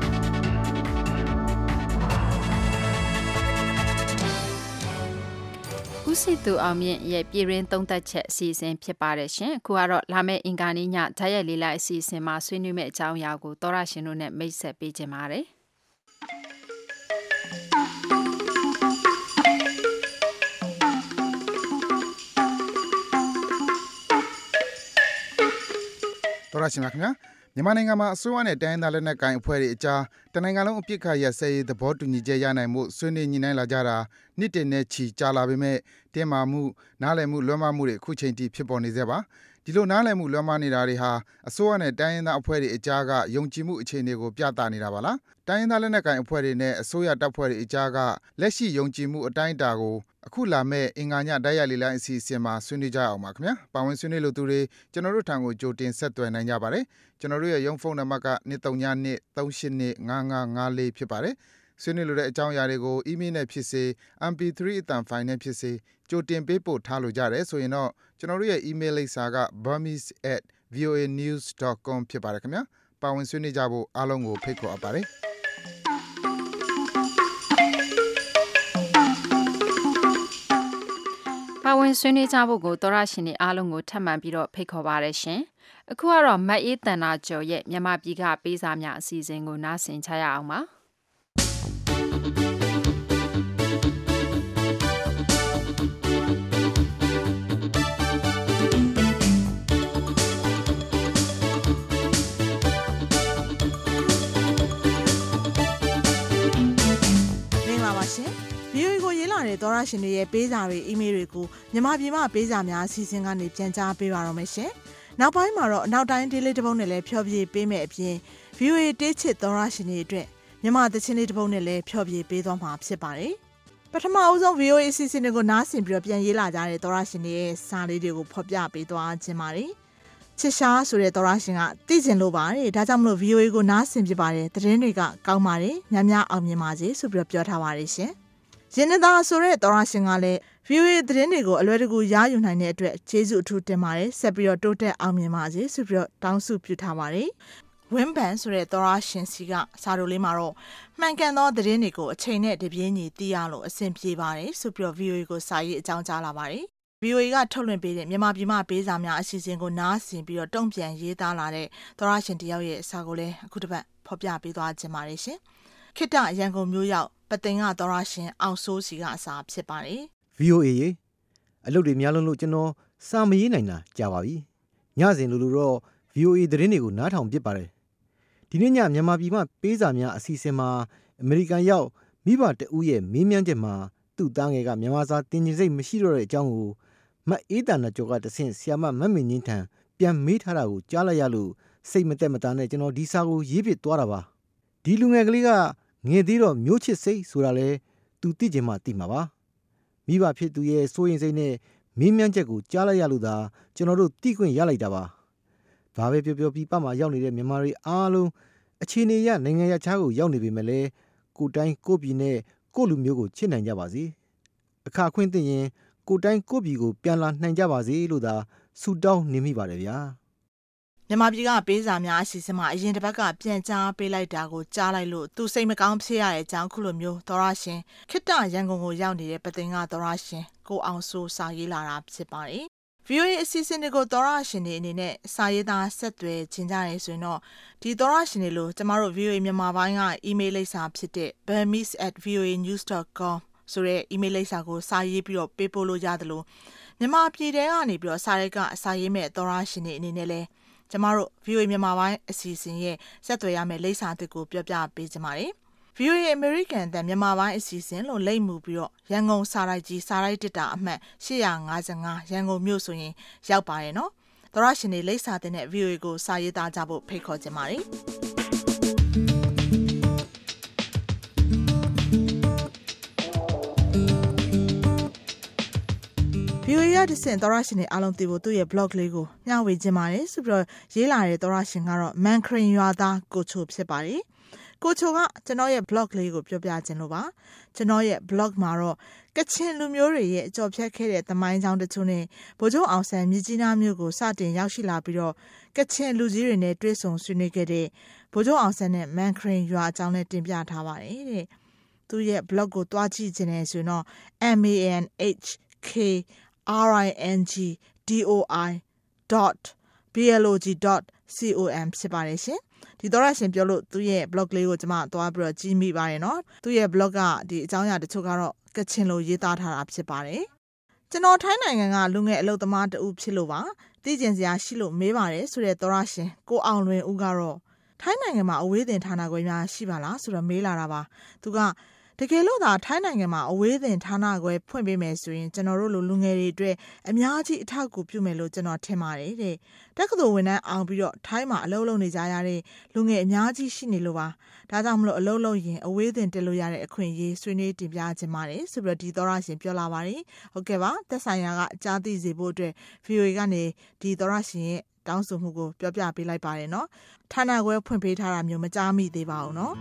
ဦးစီသူအောင်မြင့်ရဲ့ပြည်ရင်းသုံးသက်ချက်အစီအစဉ်ဖြစ်ပါတယ်ရှင်အခုကတော့လာမယ့်အင်္ဂါနေ့ညဓာတ်ရိုက်လေးလိုက်အစီအစဉ်မှာဆွေးနွေးမယ့်အကြောင်းအရာကိုသောရရှင်တို့နဲ့မိတ်ဆက်ပေးခြင်းပါတယ်သောရရှင်ပါခင်ဗျာမြန်မာနိုင်ငံမှာအစိုးရနဲ့တိုင်းရင်းသားလက်နက်ကိုင်အဖွဲ့တွေအကြားတနိုင်ငံလုံးအပြစ်ခတ်ရပ်စဲရေးသဘောတူညီချက်ရနိုင်မှုဆွေးနွေးညှိနှိုင်းလာကြတာနှစ်တည်းနဲ့ချီကြာလာပေမဲ့တင်းမာမှုနားလည်မှုလွှမ်းမိုးမှုတွေအခုချိန်ထိဖြစ်ပေါ်နေသေးပါဒီလိုနားလည်မှုလွှမ်းမိုးနေတာတွေဟာအစိုးရနဲ့တိုင်းရင်းသားအဖွဲ့တွေအကြားကယုံကြည်မှုအခြေအနေကိုပြသနေတာပါလားတိုင်းရင်းသားလက်နက်ကိုင်အဖွဲ့တွေနဲ့အစိုးရတပ်ဖွဲ့တွေအကြားကလက်ရှိယုံကြည်မှုအတိုင်းအတာကိုအခုလာမဲ့အင်္ဂါညဓာတ်ရိုက်လေးလိုင်းအစီအစဉ်မှာဆွေးနွေးကြအောင်ပါခင်ဗျာပါဝင်ဆွေးနွေးလို့သူတွေကျွန်တော်တို့ထံကိုကြိုတင်ဆက်သွယ်နိုင်ကြပါတယ်ကျွန်တော်တို့ရဲ့ရုံးဖုန်းနံပါတ်က ၂၃ည ၂ ၃၈ ၂ ၅၅၅၄ဖြစ်ပါတယ်ဆွေးနွေးလိုတဲ့အကြောင်းအရာတွေကိုအီးမေးလ်နဲ့ဖြစ်စေ အမ် ပီ သရီ အသံဖိုင်နဲ့ဖြစ်စေကြိုတင်ပေးပို့ထားလို့ကြတယ်ဆိုရင်တော့ကျွန်တော်တို့ရဲ့အီးမေးလ်လိပ်စာက burmese at voa news dot com ဖြစ်ပါတယ်ခင်ဗျာပါဝင်ဆွေးနွေးကြဖို့အားလုံးကိုဖိတ်ခေါ်အပ်ပါတယ်ပါဝင်ဆွေးနွေးကြဖို့ကိုသောရရှင်တွေအားလုံးကိုထပ်မံပြီးတော့ဖိတ်ခေါ်ပါရရှင်အခုကတော့မတ်အေးတန်နာကျော်ရဲ့မြန်မာပြည်ကပေးစာများအစီအစဉ်ကိုနားဆင်ကြရအောင်ပါသောရရှင်တွေရဲ့ပေးစာတွေအီးမေးလ်တွေကိုမြန်မာပြည်မှာပေးစာများအစီအစဉ်ကနေပြန်ကြားပေးပါတော့မယ်ရှင်။နောက်ပိုင်းမှာတော့အနောက်တိုင်းဒေးလေးတစ်ပုဒ်နဲ့လည်းဖျော်ဖြေပေးမယ်အပြင် ဗီအိုအေ တေးချစ်သောရရှင်တွေအတွက်မြန်မာသချင်းလေးတစ်ပုဒ်နဲ့လည်းဖျော်ဖြေပေးသွားမှာဖြစ်ပါတယ်။ပထမအဦးဆုံး ဗီအိုအေ အစီအစဉ်တွေကိုနားဆင်ပြီးတော့ပြန်ရေးလာကြတဲ့သောရရှင်တွေရဲ့စာလေးတွေကိုဖော်ပြပေးသွားခြင်းပါတယ်။ချစ်ရှားဆိုတဲ့သောရရှင်ကသိကျင်လို့ပါတယ်။ဒါကြောင့်မလို့ ဗီအိုအေ ကိုနားဆင်ပြပါတယ်။သတင်းတွေကကောင်းပါတယ်။များများအောင်မြင်ပါစေဆိုပြီးတော့ပြောထားပါတယ်ရှင်။ရင်းနှီးသားဆိုတဲ့သောရရှင်ကလည်း ဗီအိုအေ သတင်းတွေကိုအလွယ်တကူရယူနိုင်တဲ့အတွက်ကျေးဇူးအထူးတင်ပါတယ်ဆက်ပြီးတော့တိုးတက်အောင်မြင်ပါစေဆိုပြီးတော့တောင်းဆုပြုထားပါတယ်ဝင်းပန်ဆိုတဲ့သောရရှင်စီကစာတို့လေးမှာတော့မှန်ကန်သောသတင်းတွေကိုအချိန်နဲ့တပြေးညီသိရလို့အဆင်ပြေပါတယ်ဆိုပြီးတော့ ဗီအိုအေ ကိုစာရေးအကြောင်းကြားလာပါတယ် ဗီအိုအေ ကထုတ်လွှင့်ပေးတဲ့မြန်မာပြည်မှာပေးစာများအစီအစဉ်ကိုနားဆင်ပြီးတော့တုံ့ပြန်ရေးသားလာတဲ့သောရရှင်တယောက်ရဲ့စာကိုလည်းအခုတစ်ပတ်ဖော်ပြပေးသွားခြင်းပါတယ်ရှင်ခေတ္တရန်ကုန်မြို့ရောက်ပသိမ်ကသောရရှင်အောင်စိုးစီကအစာဖြစ်ပါတယ်ဗီအိုအေ ရေအလုပ်တွေများလုံးလို့ကျွန်တော်စာမရေးနိုင်တာကြာပါပြီညစဉ်လိုလိုတော့ ဗီအိုအေ သတင်းတွေကိုနားထောင်ပြစ်ပါတယ်ဒီနေ့ညမြန်မာပြည်မှာပေးစာများအစီအစဉ်မှာအမေရိကန်ရောက်မိဘတဦးရဲ့မေးမြန်းချက်မှာသူ့သားငယ်ကမြန်မာစာသင်ချင်စိတ်မရှိတော့တဲ့အကြောင်းကိုမအေးတာနဲ့ကြော်ကတဆင့်ဆီယာမမတ်မင်းချင်းထံပြန်မေးထားတာကိုကြားလိုက်ရလို့စိတ်မသက်မသာနဲ့ကျွန်တော်ဒီစာကိုရေးပြသွားတာပါဒီလူငယ်ကလေးကငယ်သေးတော့မျိုးချစ်စိတ်ဆိုတာလဲသူသိချင်မှသိမှာပါမိဘဖြစ်သူရဲ့စိုးရင်စိတ်နဲ့မေးမြန်းချက်ကိုကြားလိုက်ရလို့သာကျွန်တော်တို့သိခွင့်ရလိုက်တာပါဘာပဲပြောပြောပြပမှာရောက်နေတဲ့မြန်မာတွေအားလုံးအခြေအနေရနိုင်ငံရခြားကိုရောက်နေပေမဲ့လည်းကိုတိုင်းကိုပြည်နဲ့ကိုလူမျိုးကိုချစ်နိုင်ကြပါစေအခါခွင့်သိရင်ကိုတိုင်းကိုပြည်ကိုပြန်လာနိုင်ကြပါစေလို့သာဆုတောင်းနေမိပါတယ်ဗျာမြန်မာပြည်ကပေးစာများအစီအစဉ်မှာအရင်တစ်ပတ်ကပြန်ကြားပေးလိုက်တာကိုကြားလိုက်လို့သူစိတ်မကောင်းဖြစ်ရတဲ့အကြောင်းခုလိုမျိုးသောရရှင်ခိတ္တရန်ကုန်ကိုရောက်နေတဲ့ပသိင်္ဂသောရရှင်ကိုအောင်စိုးစာရေးလာတာဖြစ်ပါတယ်။ဗီအိုအေ အစီအစဉ်တွေကိုသောရရှင်တွေအနေနဲ့စာရေးသားဆက်သွယ်ခြင်းကြရဲဆိုရင်တော့ဒီသောရရှင်တွေလို့ကျမတို့ ဗီအိုအေ မြန်မာပိုင်းကအီးမေးလ်လိပ်စာဖြစ်တဲ့ burmese at v o a news dot com ဆိုတဲ့အီးမေးလ်လိပ်စာကိုစာရေးပြီးတော့ပေးပို့လို့ရတယ်လို့မြန်မာပြည်ထဲကနေပြီးတော့စာရိုက်ကစာရေးမဲ့သောရရှင်တွေအနေနဲ့လဲကျမတို့ ဗီအိုအေ မြန်မာပိုင်းအစီအစဉ်ရဲ့ဆက်သွယ်ရမယ့်လိပ်စာတစ်ကိုပြောပြပေးကြပါမယ်။ ဗီအိုအေ American အသံမြန်မာပိုင်းအစီအစဉ်လို့လိပ်မူပြီးတော့ရန်ကုန်စာရိုက်ကြီးစာရိုက်တစ်တာအမှတ်၈၅၅ရန်ကုန်မြို့ဆိုရင်ရောက်ပါရဲ့နော်။သောရရှင်တွေလိပ်စာတင်တဲ့ ဗီအိုအေကိုစာရေးသားကြဖို့ဖိတ်ခေါ်ချင်ပါတယ်။ဗီအိုအေ ရတဲ့စင်သောရရှင်တွေအားလုံးသိဖို့သူ့ရဲ့ blog လေးကိုမျှဝေခြင်းပါတယ်ဆိုပြီးတော့ရေးလာတဲ့သောရရှင်ကတော့မန်ခရင်ရွာသားကိုချိုဖြစ်ပါတယ်ကိုချိုကကျွန်တော်ရဲ့ blog လေးကိုပြောပြခြင်းလို့ပါကျွန်တော်ရဲ့ blog မှာတော့ကချင်လူမျိုးတွေရဲ့အကြော်ဖြတ်ခဲ့တဲ့သမိုင်းကြောင်းတချို့နဲ့ဗိုလ်ချုပ်အောင်ဆန်းမြကြီးနားမြို့ကိုစတင်ရောက်ရှိလာပြီးတော့ကချင်လူကြီးတွေနဲ့တွေ့ဆုံဆွေးနွေးခဲ့တဲ့ဗိုလ်ချုပ်အောင်ဆန်းနဲ့မန်ခရင်ရွာအကြောင်းနဲ့တင်ပြထားပါတယ်တဲ့သူရဲ့ blog ကိုတွားကြည့်ခြင်းနဲ့ဆိုတော့ M A N H K R I N G D O I dot B L O G dot C O M ဖြစ်ပါတယ်ရှင်ဒီတော့ရရှင်ပြောလို့သူရဲ့ blog လေးကိုကျွန်မသွားပြီးတော့ကြည့်မိပါတယ်နော်သူရဲ့ blog ကဒီအကြောင်းအရာတချို့ကတော့ကချင်လိုရေးသားထားတာဖြစ်ပါတယ်ကျွန်တော်ထိုင်းနိုင်ငံကလူငယ်အလုပ်သမားတဦးဖြစ်လို့ပါသိကျင်စရာရှိလို့မေးပါတယ်ဆိုတဲ့သောရရှင်ကိုအောင်လွင်ဦးကတော့ထိုင်းနိုင်ငံမှာအဝေးသင်ဌာနခွဲများရှိပါလားဆိုတော့မေးလာတာပါသူကတကယ်လို့သာထိုင်းနိုင်ငံမှာအဝေးသင်ဌာနခွဲဖွင့်ပေးမယ်ဆိုရင်ကျွန်တော်တို့လူလူငယ်တွေအတွက်အများကြီးအထောက်အကူပြုမယ်လို့ကျွန်တော်ထင်ပါတယ်တဲ့တက္ကသိုလ်ဝန်ထမ်းအောင်ပြီးတော့ထိုင်းမှာအလုပ်လုပ်နေကြရတဲ့လူငယ်အများကြီးရှိနေလို့ပါဒါကြောင့်မလို့အလုပ်လုပ်ရင်အဝေးသင်တက်လို့ရတဲ့အခွင့်အရေးဆွေးနွေးတင်ပြခြင်းပါတယ်ဆိုပြီးတော့ဒီသောရရှင်ပြောလာပါတယ်ဟုတ်ကဲ့ပါသက်ဆိုင်ရာကအကြားသိစေဖို့အတွက် ဗီအိုအေ ကနေဒီသောရရှင်ရဲ့တောင်းဆိုမှုကိုပြောပြပေးလိုက်ပါတယ်နော်ဌာနခွဲဖွင့်ပေးထားတာမျိုးမကြားမိသေးပါဘူးနော်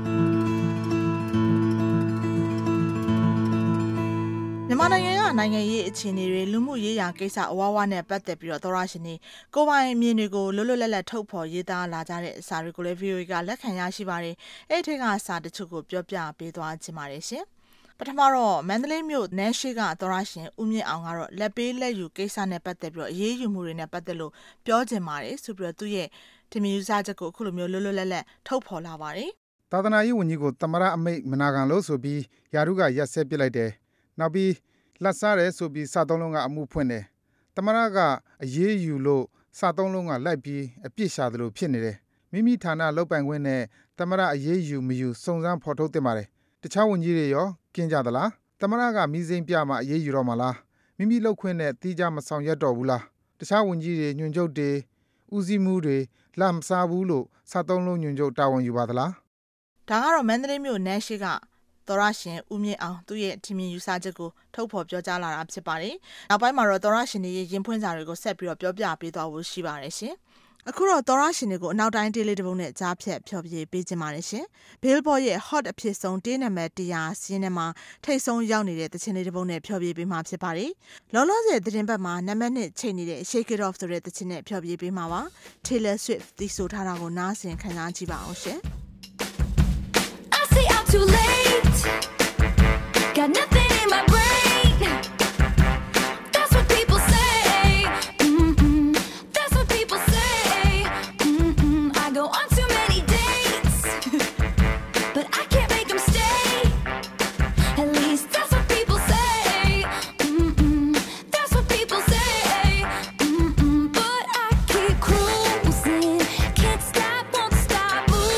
မြန်မာနိုင်ငံကနိုင်ငံရေးအခြေအနေတွေလူမှုရေးရာကိစ္စအဝါဝါနဲ့ပတ်သက်ပြီးတော့သောရရှင်တွေကိုပိုင်အမြင်တွေကိုလွတ်လွတ်လပ်လပ်ထုတ်ဖော်ရေးသားလာကြတဲ့စာတွေကိုလည်း ဗီအိုအေ ကလက်ခံရရှိပါတယ်။အဲ့ဒီထက်ကစာတချို့ကိုပြောပြပေးသွားခြင်းပါတယ်ရှင်။ပထမတော့မန္တလေးမြို့နန်းရှိကသောရရှင်ဦးမြင့်အောင်ကတော့လက်ပေးလက်ယူကိစ္စနဲ့ပတ်သက်ပြီးတော့အရေးယူမှုတွေနဲ့ပတ်သက်လို့ပြောခြင်းပါတယ်ဆိုပြီးတော့သူ့ရဲ့ဒီမျိုးစားချက်ကိုအခုလိုမျိုးလွတ်လွတ်လပ်လပ်ထုတ်ဖော်လာပါတယ်။သာသနာရေးဝန်ကြီးကိုသမရအမိတ်မနာခံလို့ဆိုပြီးယာရုကရက်ဆက်ပစ်လိုက်တယ်နောက်ပြီးလက်စားတယ်ဆိုပြီးစသုံးလုံးကအမှုဖွင့်တယ်သမရကအရေးယူလို့စသုံးလုံးကလိုက်ပြီးအပြစ်ရှာတယ်လို့ဖြစ်နေတယ်မိမိဌာနလုပ်ပိုင်ခွင့်နဲ့သမရအရေးယူမယူစုံစမ်းဖော်ထုတ်တင်ပါတယ်တခြားဝန်ကြီးတွေရောကင်းကြသလားသမရကမိစိမ့်ပြမှအရေးယူတော့မှာလားမိမိလုပ်ခွင့်နဲ့တီးကြမဆောင်ရွက်တော့ဘူးလားတခြားဝန်ကြီးတွေညွှန်ချုပ်တွေဦးစီးမှုတွေလက်မစားဘူးလို့စသုံးလုံးညွှန်ချုပ်တာဝန်ယူပါသလားဒါကတော့မန္တလေးမြို့နန်းရှိကသောရရှင်ဦးမြင့်အောင်သူ့ရဲ့ထင်မြင်ယူဆချက်ကိုထုတ်ဖော်ပြောကြားလာတာဖြစ်ပါတယ်။နောက်ပိုင်းမှာတော့သောရရှင်ရဲ့ရင်ဖွင့်စာတွေကိုဆက်ပြီးတော့ပြောပြပေးသွားဖို့ရှိပါတယ်ရှင်။အခုတော့သောရရှင်တွေကိုအနောက်တိုင်းဒေးလေးတစ်ပုဒ်နဲ့ကြားဖြတ်ဖျော်ဖြေပေးခြင်းပါတယ်ရှင်။ Billboard ရဲ့ hot အဖြစ်ဆုံးတေးနံပါတ်one hundredစီးထဲမှာထိပ်ဆုံးရောက်နေတဲ့သချင်းလေးတစ်ပုဒ်နဲ့ဖျော်ဖြေပေးမှာဖြစ်ပါတယ်။လောလောဆယ်သတင်းပတ်မှာနံပါတ်oneချိန်နေတဲ့ Shake It Off ဆိုတဲ့သချင်းနဲ့ဖျော်ဖြေပေးမှာပါ။ Taylor Swift တီးဆိုထားတာကိုနားဆင်ခံစားကြည့်ပါအောင်ရှင်။ I say I'm too late Got nothing in my brain. That's what people say. Mm-mm. That's what people say. Mm-mm. I go on too many dates, but I can't make them stay. At least that's what people say. Mm-mm. That's what people say. Mm-mm. But I keep cruising, can't stop, won't stop moving.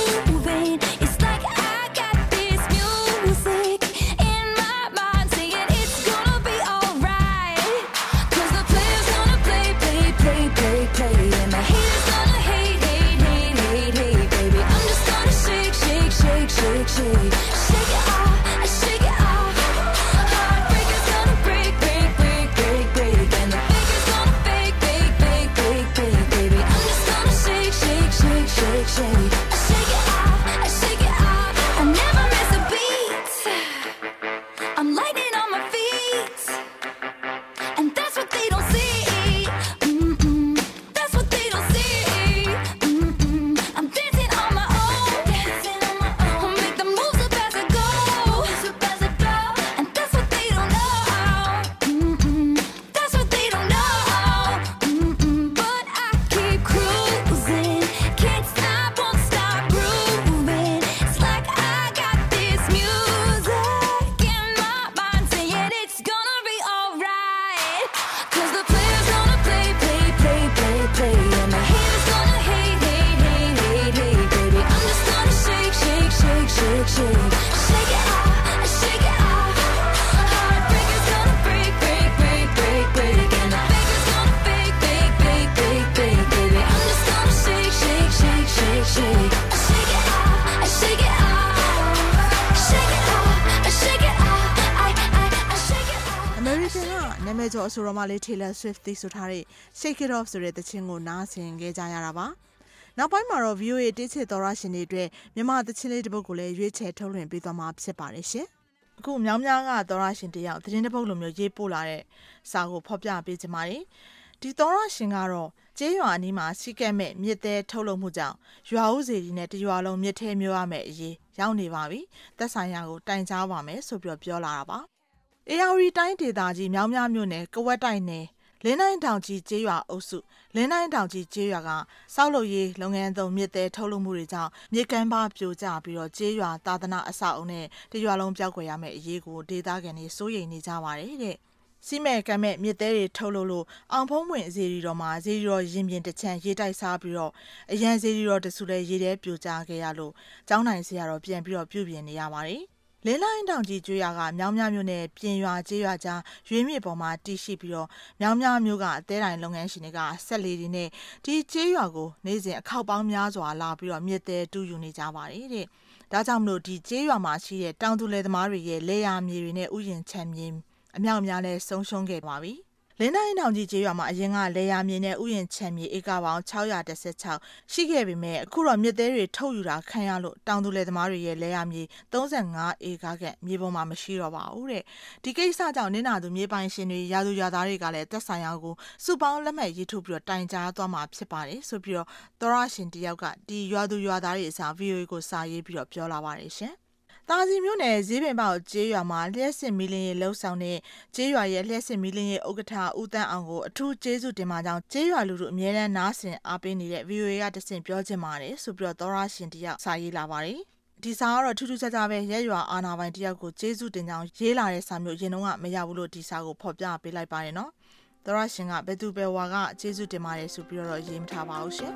နာမည်ကျော်အဆိုတော်မလေး Taylor Swift တီးဆိုထားတဲ့ Shake It Off ဆိုတဲ့သချင်းကိုနားဆင်ခဲ့ကြရတာပါနောက်ပိုင်းမှာတော့ V O A တေးချစ်သောရရှင်တွေအတွက်မြန်မာသချင်းလေးတစ်ပုဒ်ကိုလည်းရွေးချယ်ထုတ်လွှင့်ပေးသွားမှာဖြစ်ပါတယ်ရှင်အခုမြောင်းများကသောရရှင်တယောက်သတင်းတစ်ပုဒ်လိုမျိုးရေးပို့လာတဲ့စာကိုဖော်ပြပေးချင်ပါတယ်ဒီသောရရှင်ကတော့ကျေးရွာအနီးမှာစီကက်မဲ့မြစ်သေးထုတ်လုပ်မှုကြောင့်ရွာဦးစီကြီးနဲ့တရွာလုံးမြစ်ထဲမျိုးရမယ်အရေးရောက်နေပါပြီသက်ဆိုင်ရာကိုတိုင်ကြားပါမယ်ဆိုပြီးပြောလာတာပါအေယာရီတိုင်းဒေသကြီးမြောင်းများမြို့နယ်ကဝက်တိုက်နယ်လင်းတိုင်းတောင်ကြီးကျေးရွာအုပ်စုလင်းတိုင်းတောင်ကြီးကျေးရွာကစောက်လုပ်ရေးလုပ်ငန်းသုံးမြစ်သေးထုတ်လုပ်မှုတွေကြောင့်မြေကမ်းပါပြိုကျပြီးတော့ကျေးရွာသာသနာအဆောက်အုံနဲ့တရွာလုံးပြောက်ကွယ်ရမယ့်အရေးကိုဒေသခံတွေစိုးရိမ်နေကြပါတယ်တဲ့စီမဲကမ်းမဲ့မြစ်သေးတွေထုတ်လုပ်လို့အောင်ဖုံးဝင်ဇေရီတော်မှာဇေရီတော်ရင်ပြင်တစ်ချမ်းရေးတိုက်စားပြီးတော့အရန်ဇေရီတော်တဆူလဲရေးတဲပြိုကျခဲ့ရလို့ကျောင်းနိုင်ဆရာတော်ပြန်ပြီးတော့ပြုပြင်နေရပါတယ်လင်းလိုင်းတောင်ကြီးကျွေးရကမြောင်းများမျိုးနဲ့ပြင်ရွာကျေးရွာကြားရွေးမြစ်ပေါ်မှာတည်ရှိပြီးတော့မြောင်းများမျိုးကအသေးတိုင်လုပ်ငန်းရှင်တွေကဆက်လီတွေနဲ့ဒီကျေးရွာကိုနေ့စဉ်အခောက်ပေါင်းများစွာလာပြီးတော့မြစ်သေးတူးယူနေကြပါတယ်တဲ့ဒါကြောင့်မလို့ဒီကျေးရွာမှာရှိတဲ့တောင်သူလယ်သမားတွေရဲ့လေယာမြေတွေနဲ့ဥယျာဉ်ခြံမြေအမြောက်များနဲ့ဆုံးရှုံးခဲ့ပါပြီလင်းတိုင်းတောင်ကြီးကျေးရွာမှာအရင်ကလေယာမြေနဲ့ဥယျာဉ်ခြံမြေဧကပေါင်း၆၁၆ရှိခဲ့ပေမဲ့အခုတော့မြစ်သေးတွေထုတ်ယူတာခံရလို့တောင်သူလယ်သမားတွေရဲ့လေယာမြေ၃၅ဧကခန့်မြေပေါ်မှာမရှိတော့ပါဘူးတဲ့ဒီကိစ္စကြောင့်နင်းနာသူမြေပိုင်ရှင်တွေရာသူရာသားတွေကလည်းသက်ဆိုင်ရာကိုစုပေါင်းလက်မှတ်ရေးထိုးပြီးတော့တိုင်ကြားသွားမှာဖြစ်ပါတယ်ဆိုပြီးတော့သောရရှင်တယောက်ကဒီရွာသူရွာသားတွေအစား V O A ကိုစာရေးပြီးတော့ပြောလာပါတယ်ရှင်တာစီမျိုးနယ်ဈေးပင်ပေါကျေးရွာမှာလျှက်စစ်မီလင်းရေလှုပ်ဆောင်တဲ့ကျေးရွာရဲ့လျှက်စစ်မီလင်းရေဥက္ကဋ္ဌဦးတန်းအောင်ကိုအထူးကျေးဇူးတင်ပါကြောင်းကျေးရွာလူထုအမြဲတမ်းနားဆင်အားပေးနေတဲ့ V O A ကတဆင့်ပြောချင်ပါတယ်ဆိုပြီးတော့သောရရှင်တယောက်စာရေးလာပါတယ်ဒီစာကတော့ထူးထူးခြားခြားပဲရက်ရွာအာနာပိုင်တယောက်ကိုကျေးဇူးတင်ကြောင်းရေးလာတဲ့စာမျိုးရင်တော့မရဘူးလို့ဒီစာကိုဖော်ပြပေးလိုက်ပါတယ်နော်သောရရှင်ကဘယ်သူဘယ်ဝါကကျေးဇူးတင်ပါတယ်ဆိုပြီးတော့ရေးမထားပါဘူးရှင်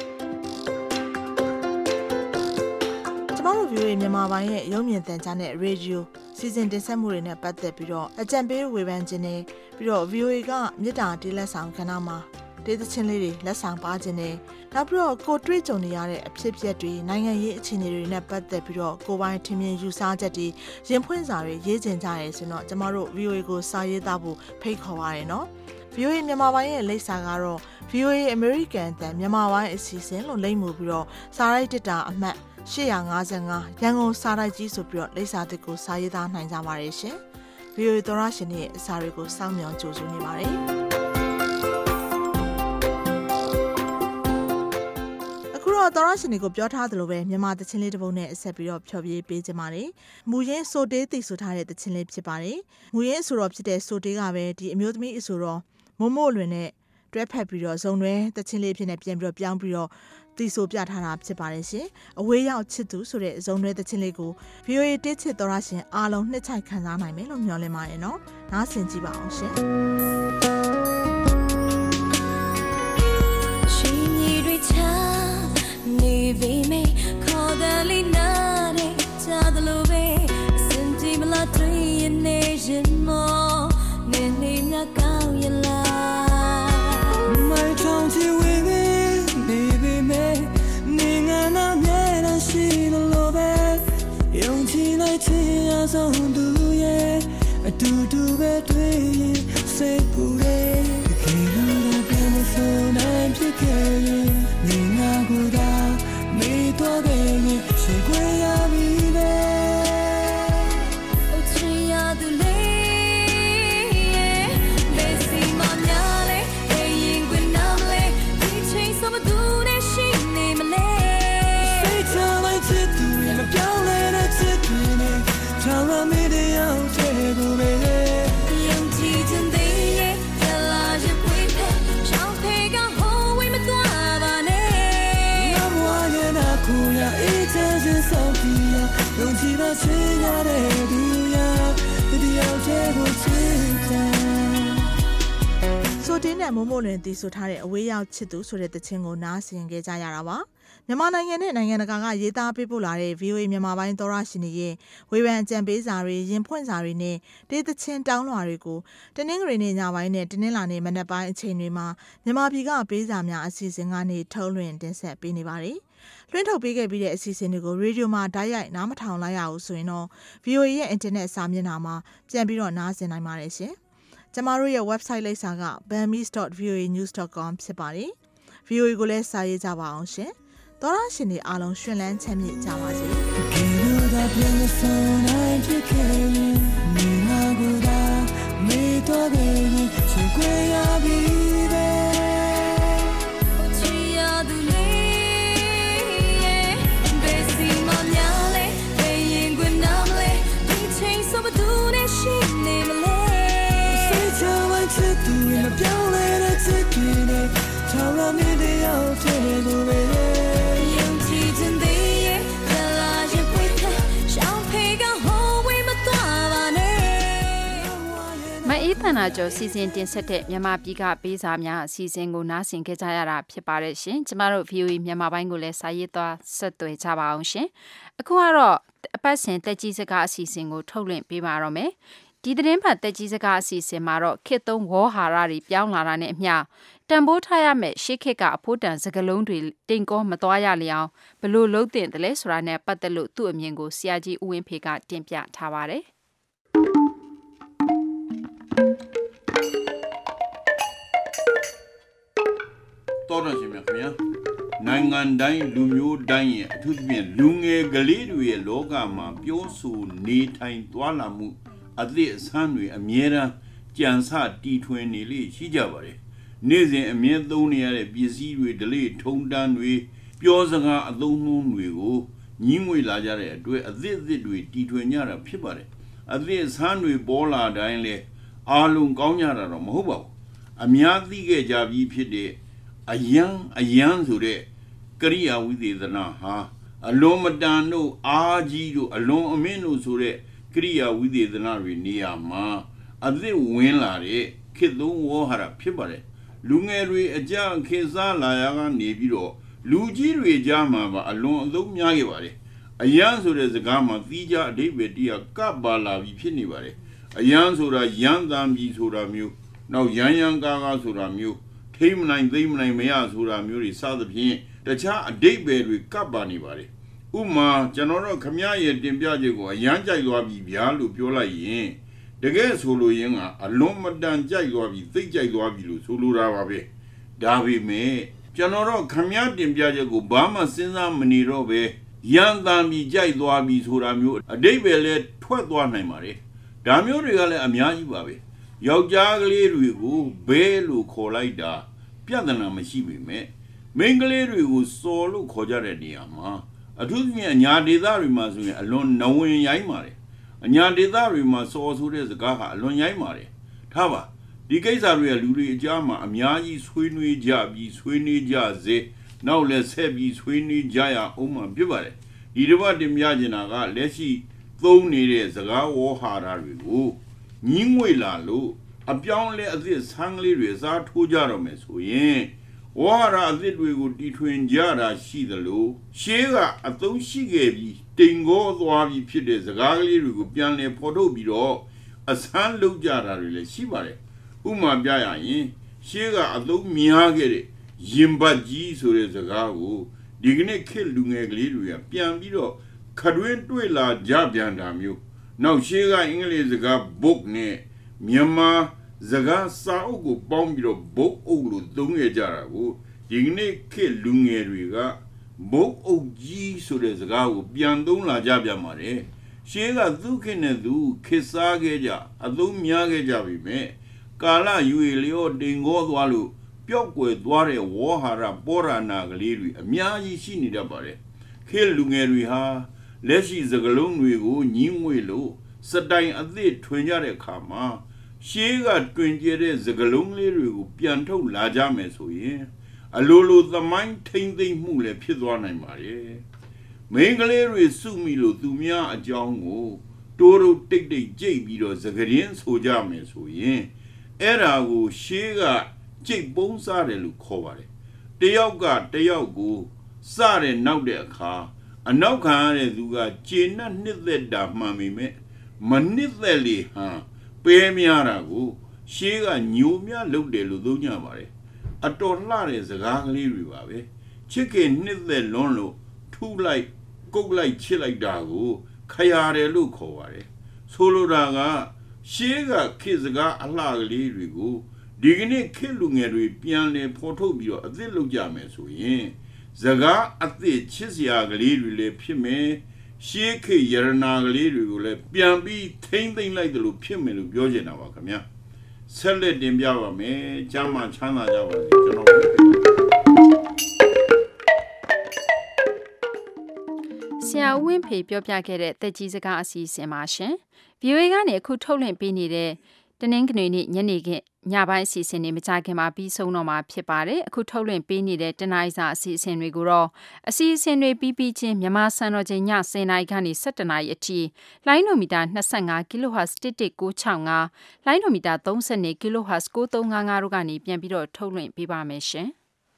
ကျမတို့ V O A မြန်မာပိုင်းရဲ့ရုပ်မြင်သံကြားနဲ့ Radio စီစဉ်တင်ဆက်မှုတွေနဲ့ပတ်သက်ပြီးတော့အကြံပေးဝေဖန်ခြင်းနဲ့ပြီးတော့ V O A ကမြေတားတေးလက်ဆောင်ခဏမှာတေးသချင်းလေးတွေလက်ဆောင်ပါခြင်းနဲ့နောက်ပြီးတော့ကိုတွေ့ကြုံနေရတဲ့အဖြစ်အပျက်တွေနိုင်ငံရေးအခြေအနေတွေနဲ့ပတ်သက်ပြီးတော့ကိုပိုင်းထင်မြင်ယူဆချက်တွေရင်ဖွင့်စာတွေရေးကျင်ကြရဲဆိုတော့ကျမတို့ V O A ကိုစာရေးသားဖို့ဖိတ်ခေါ်ပါရနော် V O A မြန်မာပိုင်းရဲ့လိပ်စာကတော့ V O A American တန်မြန်မာပိုင်းအစီအစဉ်လို့လိပ်မှုပြီးတော့စာရိုက်တစ်တာအမှတ်၈၅၅ရန်ကုန်စာရိုက်ကြီးဆိုပြီးတော့လိပ်စာတစ်ကိုစာရေးသားနိုင်ကြပါတယ်ရှင် V O A သောရရှင်ရဲ့အစာတွေကိုစောင့်မျှော်ကြိုဆိုနေပါတယ်အခုတော့သောရရှင်တွေကိုပြောထားသလိုပဲမြန်မာသချင်းလေးတစ်ပုဒ်နဲ့အဆက်ပြီးတော့ဖျော်ဖြေပေးကြပါမယ်မူရင်းဆိုတေးတီဆိုထားတဲ့သချင်းလေးဖြစ်ပါတယ်မူရင်းအဆိုတော်ဖြစ်တဲ့ဆိုတေးကပဲဒီအမျိုးသမီးအဆိုတော်မို့မို့လွင်နဲ့တွဲဖက်ပြီးတော့ဇုံတွဲသချင်းလေးဖြစ်နေပြန်ပြီးတော့ပြောင်းပြီးတော့တီဆိုပြထားတာဖြစ်ပါတယ်ရှင်အဝေးရောက်ချစ်သူဆိုတဲ့ဇုံတွဲသချင်းလေးကို V O A တေးချစ်သောရရှင်အားလုံးနှစ်ချိုက်ခံစားနိုင်မယ်လို့မျှော်လင့်ပါတယ်နော်နားဆင်ကြည့်ပါအောင်ရှင်ရှင်ကြီးတွေချာနေပေမဲ့ခေါ်တယ်လီနာတဲ့ချာတယ်လို့ပဲစင်တီမလာတွေ့ရနေရင်မောနေနေငါကောင်းရလားမိုင်ချောင်းချီဝေးနေပေမဲ့နေငါနာမြဲတမ်းရှိလို့ပဲယုံကြည်လိုက်ချင်ရဆုံးသူရဲ့အတူတူပဲတွေ့ရင်စိတ်ပူတယ်ခေလို့တော့ပြန်ဆိုနိုင်ဖြစ်ခဲ့ရင်နေငါကိုသာမေးတော့ခဲ့ရင်ရှိခွေရပြီပဲအချင်ရသူလေးဘယ်စီမများလဲဘယ်ရင်ခွင်နာမလဲဒီချိန်စမသူနဲ့ရှိနေမလဲစိတ်ချလိုက်ချစ်သူရဲ့မပြောင်းလဲတဲ့ချစ်သူနဲ့ချောင်းရမေးတဲ့အောင်ချေကိုပဲယုံကြည်ခြင်းတွေရဲ့လာရပွေးတဲ့ချောင်းဖေကဟိုဝေးမသွားပါနဲ့ငါဘဝရဲ့နာကိုရအေးချမ်းခြင်းဆောင်ပြရယုံကြည်ပါစေရတဲ့သူရဒီအောင်ချေကိုချစ်တယ်ဆိုတင်းနဲ့မိုးမိုးလွင်တီဆိုထားတဲ့အဝေးရောက်ချစ်သူဆိုတဲ့သချင်းကိုနားဆင်ခဲ့ကြရတာပါမြန်မာနိုင်ငံနဲ့နိုင်ငံတကာကရေးသားပေးပို့လာတဲ့ V O A မြန်မာပိုင်းသောရရှင်တွေရဲ့ဝေဖန်အကြံပေးစာတွေရင်ဖွင့်စာတွေနဲ့တေးသချင်းတောင်းလွှာတွေကိုတနင်္ဂနွေနေ့ညပိုင်းနဲ့တနင်္လာနေ့မနက်ပိုင်းအချိန်တွေမှာမြန်မာပြည်ကပေးစာများအစီအစဉ်ကနေထုတ်လွှင့်တင်ဆက်ပေးနေပါတယ်လွှင့်ထုတ်ပေးခဲ့ပြီးတဲ့အစီအစဉ်တွေကိုရေဒီယိုမှာဓာတ်ရိုက်နားမထောင်လိုက်ရဘူးဆိုရင်တော့ V O A ရဲ့အင်တာနက်စာမျက်နှာမှာပြန်ပြီးတော့နားဆင်နိုင်ပါတယ်ရှင်ကျမတို့ရဲ့ website လိပ်စာက burmese dot v o a news dot com ဖြစ်ပါတယ်။ ဗွီအိုအေ ကိုလည်းစာရေးကြပါအောင်ရှင်။သောရရှင်တွေအားလုံးရှင်လန်းချမ်းမြေ့ကြပါစေသနာကျော်စီစဉ်တင်ဆက်တဲ့မြန်မာပြည်ကပေးစာများအစီအစဉ်ကိုနားဆင်ကြကြရတာဖြစ်ပါတယ်ရှင်ကျမတို့ V O A မြန်မာပိုင်းကိုလည်းစာရေးသွားဆက်သွယ်ကြပါအောင်ရှင်အခုကတော့အပတ်စဉ်တက်ကြီးစကားအစီအစဉ်ကိုထုတ်လွှင့်ပေးပါတော့မယ်ဒီသတင်းပတ်တက်ကြီးစကားအစီအစဉ်မှာတော့ခေတ်သုံးဝေါ်ဟာရတွေပြောင်းလာတာနဲ့အမျှတန်ဖိုးထားရမယ့်ရှေ့ခေတ်ကအဖို့တန်စကလုံးတွေတိမ်ကောမသွားရလျောင်းဘလို့လုံးတင်တယ်လဲဆိုတာနဲ့ပတ်သက်လို့သူ့အမြင်ကိုဆရာကြီးဦးဝင်းဖေကတင်ပြထားပါတယ်တော်တော်ရှင်မြခင်ဗျာနိုင်ငံတိုင်းလူမျိုးတိုင်းရဲ့အထူးသဖြင့်လူငယ်ကလေးတွေရဲ့လောကမှာပြောဆိုနေထိုင်သွားလာမှုအသည့်အဆန်းတွေအမြဲတမ်းကြံစတီထွင်နေလေရှိကြပါတယ်နေ့စဉ်အမြဲသုံးနေရတဲ့ပစ္စည်းတွေဒလေထုံတန်းတွေပြောစကားအသုံးနှုန်းတွေကိုညှိငွေလာကြတဲ့အတွက်အသည့်အသည့်တွေတီထွင်ကြတာဖြစ်ပါတယ်အသည့်အဆန်းတွေပေါ်လာတိုင်းလေအားလုံးကောင်းကြတာတော့မဟုတ်ပါဘူးအများသိခဲ့ကြပြီးဖြစ်တဲ့အယံအယံဆိုတဲ့ကရိယာဝိသေသနာဟာအလုံးမတန်တို့အာကြီးတို့အလုံးအမင်းတို့ဆိုတဲ့ကရိယာဝိသေသနာတွေနေရာမှာအသစ်ဝင်လာတဲ့ခေတ်သုံးဝေါ်ဟာရဖြစ်ပါတယ်လူငယ်တွေအကြခေတ်စားလာရကနေပြီးတော့လူကြီးတွေကြားမှာပါအလွန်အသုံးများခဲ့ပါတယ်အယံဆိုတဲ့စကားမှာသီးခြားအဓိပ္ပာယ်တရားကပ်ပါလာပြီးဖြစ်နေပါတယ်အယံဆိုတာယံတန်ပြီးဆိုတာမျိုးနောက်ယံယံကာကာဆိုတာမျိုးထိမနိုင်သိမနိုင်မရဆိုတာမျိုးတွေစသဖြင့်တခြားအဓိပ္ပာယ်တွေကပ်ပါနေပါတယ်ဥမာကျွန်တော်တို့ခမရဲ့တင်ပြချက်ကိုအယံကြိုက်သွားပြီဗျာလို့ပြောလိုက်ရင်တကယ်ဆိုလို့ရင်ကအလွန်မတန်ကြိုက်သွားပြီသိကြိုက်သွားပြီလို့ဆိုလိုတာပါပဲဒါပေမဲ့ကျွန်တော်တို့ခမတင်ပြချက်ကိုဘာမှစဉ်းစားမနေတော့ပဲယံတန်ပြီးကြိုက်သွားပြီဆိုတာမျိုးအဓိပ္ပာယ်လဲထွက်သွားနိုင်ပါတယ်ဒါမျိုးတွေကလည်းအများကြီးပါပဲယောက်ျားကလေးတွေကိုဘဲလို့ခေါ်လိုက်တာပြဿနာမရှိပေမဲ့မိန်းကလေးတွေကိုစော်လို့ခေါ်ကြတဲ့နေရာမှာအထူးသဖြင့်အညာဒေသတွေမှာဆိုရင်အလွန်နဝင်ရိုင်းပါတယ်အညာဒေသတွေမှာစော်ဆိုတဲ့စကားဟာအလွန်ရိုင်းပါတယ်ထားပါဒီကိစ္စတွေကလူတွေအကြားမှာအများကြီးဆွေးနွေးကြပြီးဆွေးနွေးကြစေနောက်လည်းဆက်ပြီးဆွေးနွေးကြရအောင်မှဖြစ်ပါတယ်ဒီတစ်ပတ်တင်ပြချင်တာကလက်ရှိသုံးနေတဲ့စကားဝေါ်ဟာရတွေကိုညင်းငွေလာလို့အပြောင်းလဲအသစ်ဆန်းကလေးတွေစားထိုးကြတော့မယ်ဆိုရင်ဝါရအသစ်တွေကိုတီထွင်ကြတာရှိသလိုရှေးကအသုံးရှိခဲ့ပြီးတိမ်ကောသွားပြီးဖြစ်တဲ့စကားကလေးတွေကိုပြန်လည်ဖော်ထုတ်ပြီးတော့အဆန်းလုပ်ကြတာတွေလည်းရှိပါတယ်ဥပမာပြရရင်ရှေးကအသုံးများခဲ့တဲ့ရင်ပတ်ကြီးဆိုတဲ့စကားကိုဒီကနေ့ခေတ်လူငယ်ကလေးတွေကပြန်ပြီးတော့ခတွင်းတွေ့လာကြပြန်တာမျိုးနောက်ရှေးကအင်္ဂလိပ်စကား book နဲ့မြန်မာစကားစာအုပ်ကိုပေါင်းပြီးတော့ book အုပ်လို့သုံးခဲ့ကြတာကိုဒီကနေ့ခေတ်လူငယ်တွေက book အုပ်ကြီးဆိုတဲ့စကားကိုပြန်သုံးလာကြပြန်ပါတယ်ရှေးကသူခေတ်နဲ့သူခေတ်စားခဲ့ကြအသုံးများခဲ့ကြပြီမဲ့ကာလယူရလျောတင်ကောသွားလို့ပျောက်ကွယ်သွားတဲ့ဝေါ်ဟာရပေါ်ရနာကလေးတွေအများကြီးရှိနေတတ်ပါတယ်ခေတ်လူငယ်တွေဟာလက်ရှိစကလုံးတွေကိုညင်းငွေလို့စတိုင်အသစ်ထွင်ကြတဲ့အခါမှာရှေးကတွင်ကျဲတဲ့စကလုံးလေးတွေကိုပြန်ထုတ်လာကြမယ်ဆိုရင်အလိုလိုသမိုင်းထိမ့်သိမ့်မှုလည်းဖြစ်သွားနိုင်ပါတယ်မိန်းကလေးတွေစုမိလို့သူများအကြောင်းကိုတိုးတိုးတိတ်တိတ်ကြိတ်ပြီးတော့စကရင်ဆိုကြမယ်ဆိုရင်အဲ့ဒါကိုရှေးကကြိတ်ပုံးစားတယ်လို့ခေါ်ပါတယ်တယောက်ကတယောက်ကိုစတဲ့နောက်တဲ့အခါအနောက်ခံရတဲ့သူကခြေနဲ့နှစ်သက်တာမှန်ပေမဲ့မနှစ်သက်လေဟန်ပဲများတာကိုရှေးကညိုမြလုပ်တယ်လို့သုံးကြပါတယ်အတော်လှတဲ့စကားကလေးတွေပါပဲချစ်ခင်နှစ်သက်လွန်းလို့ထူလိုက်ကုတ်လိုက်ချစ်လိုက်တာကိုခရာတယ်လို့ခေါ်ပါတယ်ဆိုလိုတာကရှေးကခေတ်စကားအလှကလေးတွေကိုဒီကနေ့ခေတ်လူငယ်တွေပြန်လည်ဖော်ထုတ်ပြီးတော့အသစ်လုပ်ကြမယ်ဆိုရင်စကားအသစ်ချစ်စရာကလေးတွေလည်းဖြစ်မယ်ရှေးခေတ်ယရနာကလေးတွေကိုလည်းပြန်ပြီးထိမ့်သိမ့်လိုက်တယ်လို့ဖြစ်မယ်လို့ပြောချင်တာပါခင်ဗျာဆက်လက်တင်ပြပါမယ်ကျမ်းမာချမ်းသာကြပါစေကျွန်တော်ဆရာဦးဝင်းဖေပြောပြခဲ့တဲ့တက်ကြီးစကားအစီအစဉ်ပါရှင် ဗီအိုအေ ကနေအခုထုတ်လွှင့်ပေးနေတဲ့တနင်္ဂနွေနေ့ညနေခင်းညပိုင်းအစီအစဉ်တွေမကြခင်မှာပြီးဆုံးတော့မှာဖြစ်ပါတယ်အခုထုတ်လွှင့်ပေးနေတဲ့တနင်္ဂနွေစာအစီအစဉ်တွေကိုတော့အစီအစဉ်တွေပြီးပြီးချင်းမြန်မာစံတော်ချိန်ညဆယ်နာရီကနေဆယ်တစ်နာရီအထိလိုင်းနိုမီတာ25 kHz တစ်တစ်ကိုးချောင်း၅လိုင်းနိုမီတာ32 kHz ကိုးသုံးငါးငါးတို့ကနေပြန်ပြီးတော့ထုတ်လွှင့်ပေးပါမယ်ရှင်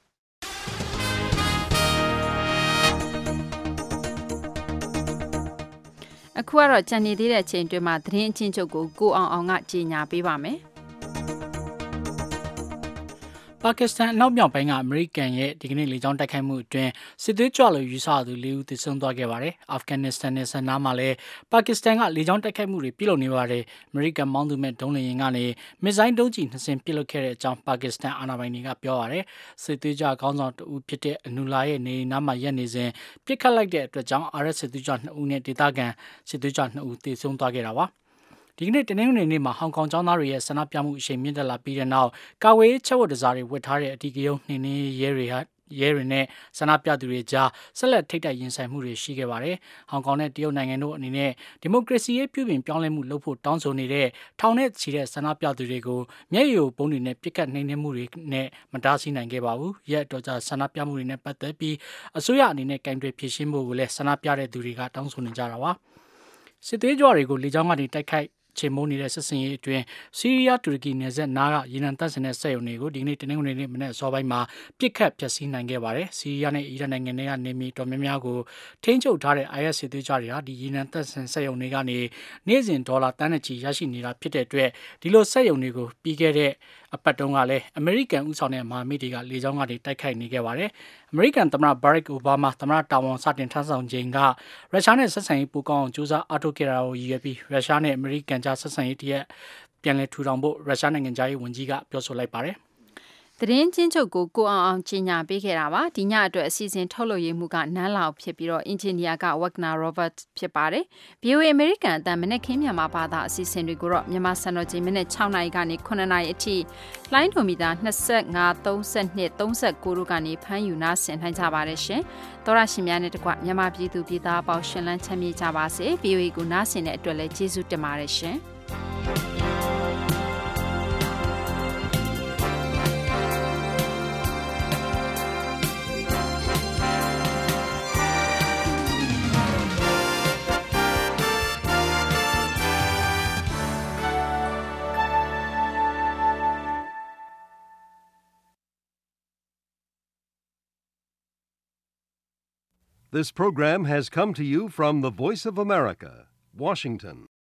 အခုကတော့ကြံနေသေးတဲ့အချိန်တွင်မှာသတင်းအချင်းချုပ်ကိုကိုအောင်အောင်ကကြေညာပေးပါမယ်ပါကစ္စတန်အနောက်မြောက်ပိုင်းကအမေရိကန်ရဲ့ဒီကနေ့လေကြောင်းတိုက်ခိုက်မှုအတွင်းစစ်သွေးကြွလို့ယူဆသူလေးဦးသေဆုံးသွားခဲ့ပါတယ်။အာဖဂန်နစ္စတန်နဲ့ဆန်နာမှာလည်းပါကစ္စတန်ကလေကြောင်းတိုက်ခိုက်မှုတွေပြုလုပ်နေပါတယ်။အမေရိကန်မောင်းသူမဲ့ဒုံးလေယာဉ်ကနေမစ်ဇိုင်းဒုံးကျည်နှစ်စင်းပစ်လွှတ်ခဲ့တဲ့အကြောင်းပါကစ္စတန်အာဏာပိုင်တွေကပြောပါတယ်။စစ်သွေးကြွခေါင်းဆောင်တဦးဖြစ်တဲ့အနူလာရဲ့နေနားမှာရပ်နေစဉ်ပစ်ခတ်လိုက်တဲ့အတွက်ကြောင့်အာရက်စစ်သွေးကြွနှစ်ဦးနဲ့ဒေသခံစစ်သွေးကြွနှစ်ဦးသေဆုံးသွားခဲ့တာပါ။ဒီကနေ့တနင်္ဂနွေနေ့မှာဟောင်ကောင်ကျောင်းသားတွေရဲ့ဆန္ဒပြမှုအရှိန်မြင့်တက်လာပြီးတဲ့နောက်ကာဝေးချက်ဝတ်တစားတွေဝတ်ထားတဲ့အထီးကရုံးနှင်းနှင်းရဲတွေဟာရဲတွေနဲ့ဆန္ဒပြသူတွေကြားဆက်လက်ထိပ်တိုက်ရင်ဆိုင်မှုတွေရှိခဲ့ပါတယ်။ဟောင်ကောင်နဲ့တရုတ်နိုင်ငံတို့အနေနဲ့ဒီမိုကရေစီရေးပြုပြင်ပြောင်းလဲမှုလုပ်ဖို့တောင်းဆိုနေတဲ့ထောင်နဲ့ချီတဲ့ဆန္ဒပြသူတွေကိုမျက်ရည်ပုံတွေနဲ့ပြစ်ခတ်နှိမ်နင်းမှုတွေနဲ့မတားဆီးနိုင်ခဲ့ပါဘူး။ရက်တော်ကြာဆန္ဒပြမှုတွေနဲ့ပတ်သက်ပြီးအစိုးရအနေနဲ့ကင်တွယ်ဖြေရှင်းဖို့ကိုလည်းဆန္ဒပြတဲ့သူတွေကတောင်းဆိုနေကြတာပါ။စစ်သွေးကြွတွေကိုလေကြောင်းကနေတိုက်ခိုက်ချေမိုးနေတဲ့စစ်စင်ရေးအတွင်းဆီးရီးယားတူရကီနယ်စပ်နားကရေနံတပ်စင်တဲ့စက်ရုံတွေကိုဒီနေ့တနင်္ဂနွေနေ့မနေ့အစောပိုင်းမှာပစ်ခတ်ဖျက်ဆီးနိုင်ခဲ့ပါတယ်။ဆီးရီးယားနဲ့အီရတ်နိုင်ငံတွေကနေမြေတော်များများကိုထိန်းချုပ်ထားတဲ့ အိုင်အက်စ် စစ်သွေးကြွတွေဟာဒီရေနံတပ်စင်စက်ရုံတွေကနေနေ့စဉ်ဒေါ်လာတန်းနဲ့ချီရရှိနေတာဖြစ်တဲ့အတွက်ဒီလိုစက်ရုံတွေကိုပြီးခဲ့တဲ့အပတ်တုန်းကလည်းအမေရိကန်ဥဆောင်တဲ့မဟာမိတ်တွေကလေကြောင်းကနေတိုက်ခိုက်နေခဲ့ပါတယ်။အမေရိကန်သမ္မတဘရက်အိုဘားမားသမ္မတတာဝန်စတင်ထမ်းဆောင်ချိန်ကရုရှားနဲ့ဆက်ဆံရေးပူးပေါင်းအောင်ကြိုးစားအားထုတ်ခဲ့တာကိုရည်ရွယ်ပြီးရုရှားနဲ့အမေရိကန်ကြားဆက်ဆံရေးတရက်ပြန်လည်ထူထောင်ဖို့ရုရှားနိုင်ငံသားရေးဝန်ကြီးကပြောဆိုလိုက်ပါတယ်။သတင်းချင်းချုပ်ကိုကိုအောင်အောင်ကြီးညာပေးခဲ့တာပါဒီညအတွက်အစီအစဉ်ထုတ်လုပ်ရေးမှုကနန်းလောက်ဖြစ်ပြီးတော့အင်ဂျင်နီယာက Wagner Robert ဖြစ်ပါတယ် ဗီအိုအေ American အတန်မနေ့ခင်းမြန်မာဘာသာအစီအစဉ်တွေကိုတော့မြန်မာစံတော်ချိန်မနေ့၆နာရီကနေခုနှစ်နာရီအထိလိုင်းဒိုမီတာ25 32 39တို့ကနေဖမ်းယူနာဆင်နိုင်ကြပါတယ်ရှင်သောရရှင်များနဲ့တကွမြန်မာပြည်သူပြည်သားအပေါင်းရှင်လန်းချမ်းမြေ့ကြပါစေ ဗီအိုအေ ကိုနားဆင်တဲ့အတွက်လည်းကျေးဇူးတင်ပါတယ်ရှင် This program has come to you from the Voice of America, Washington.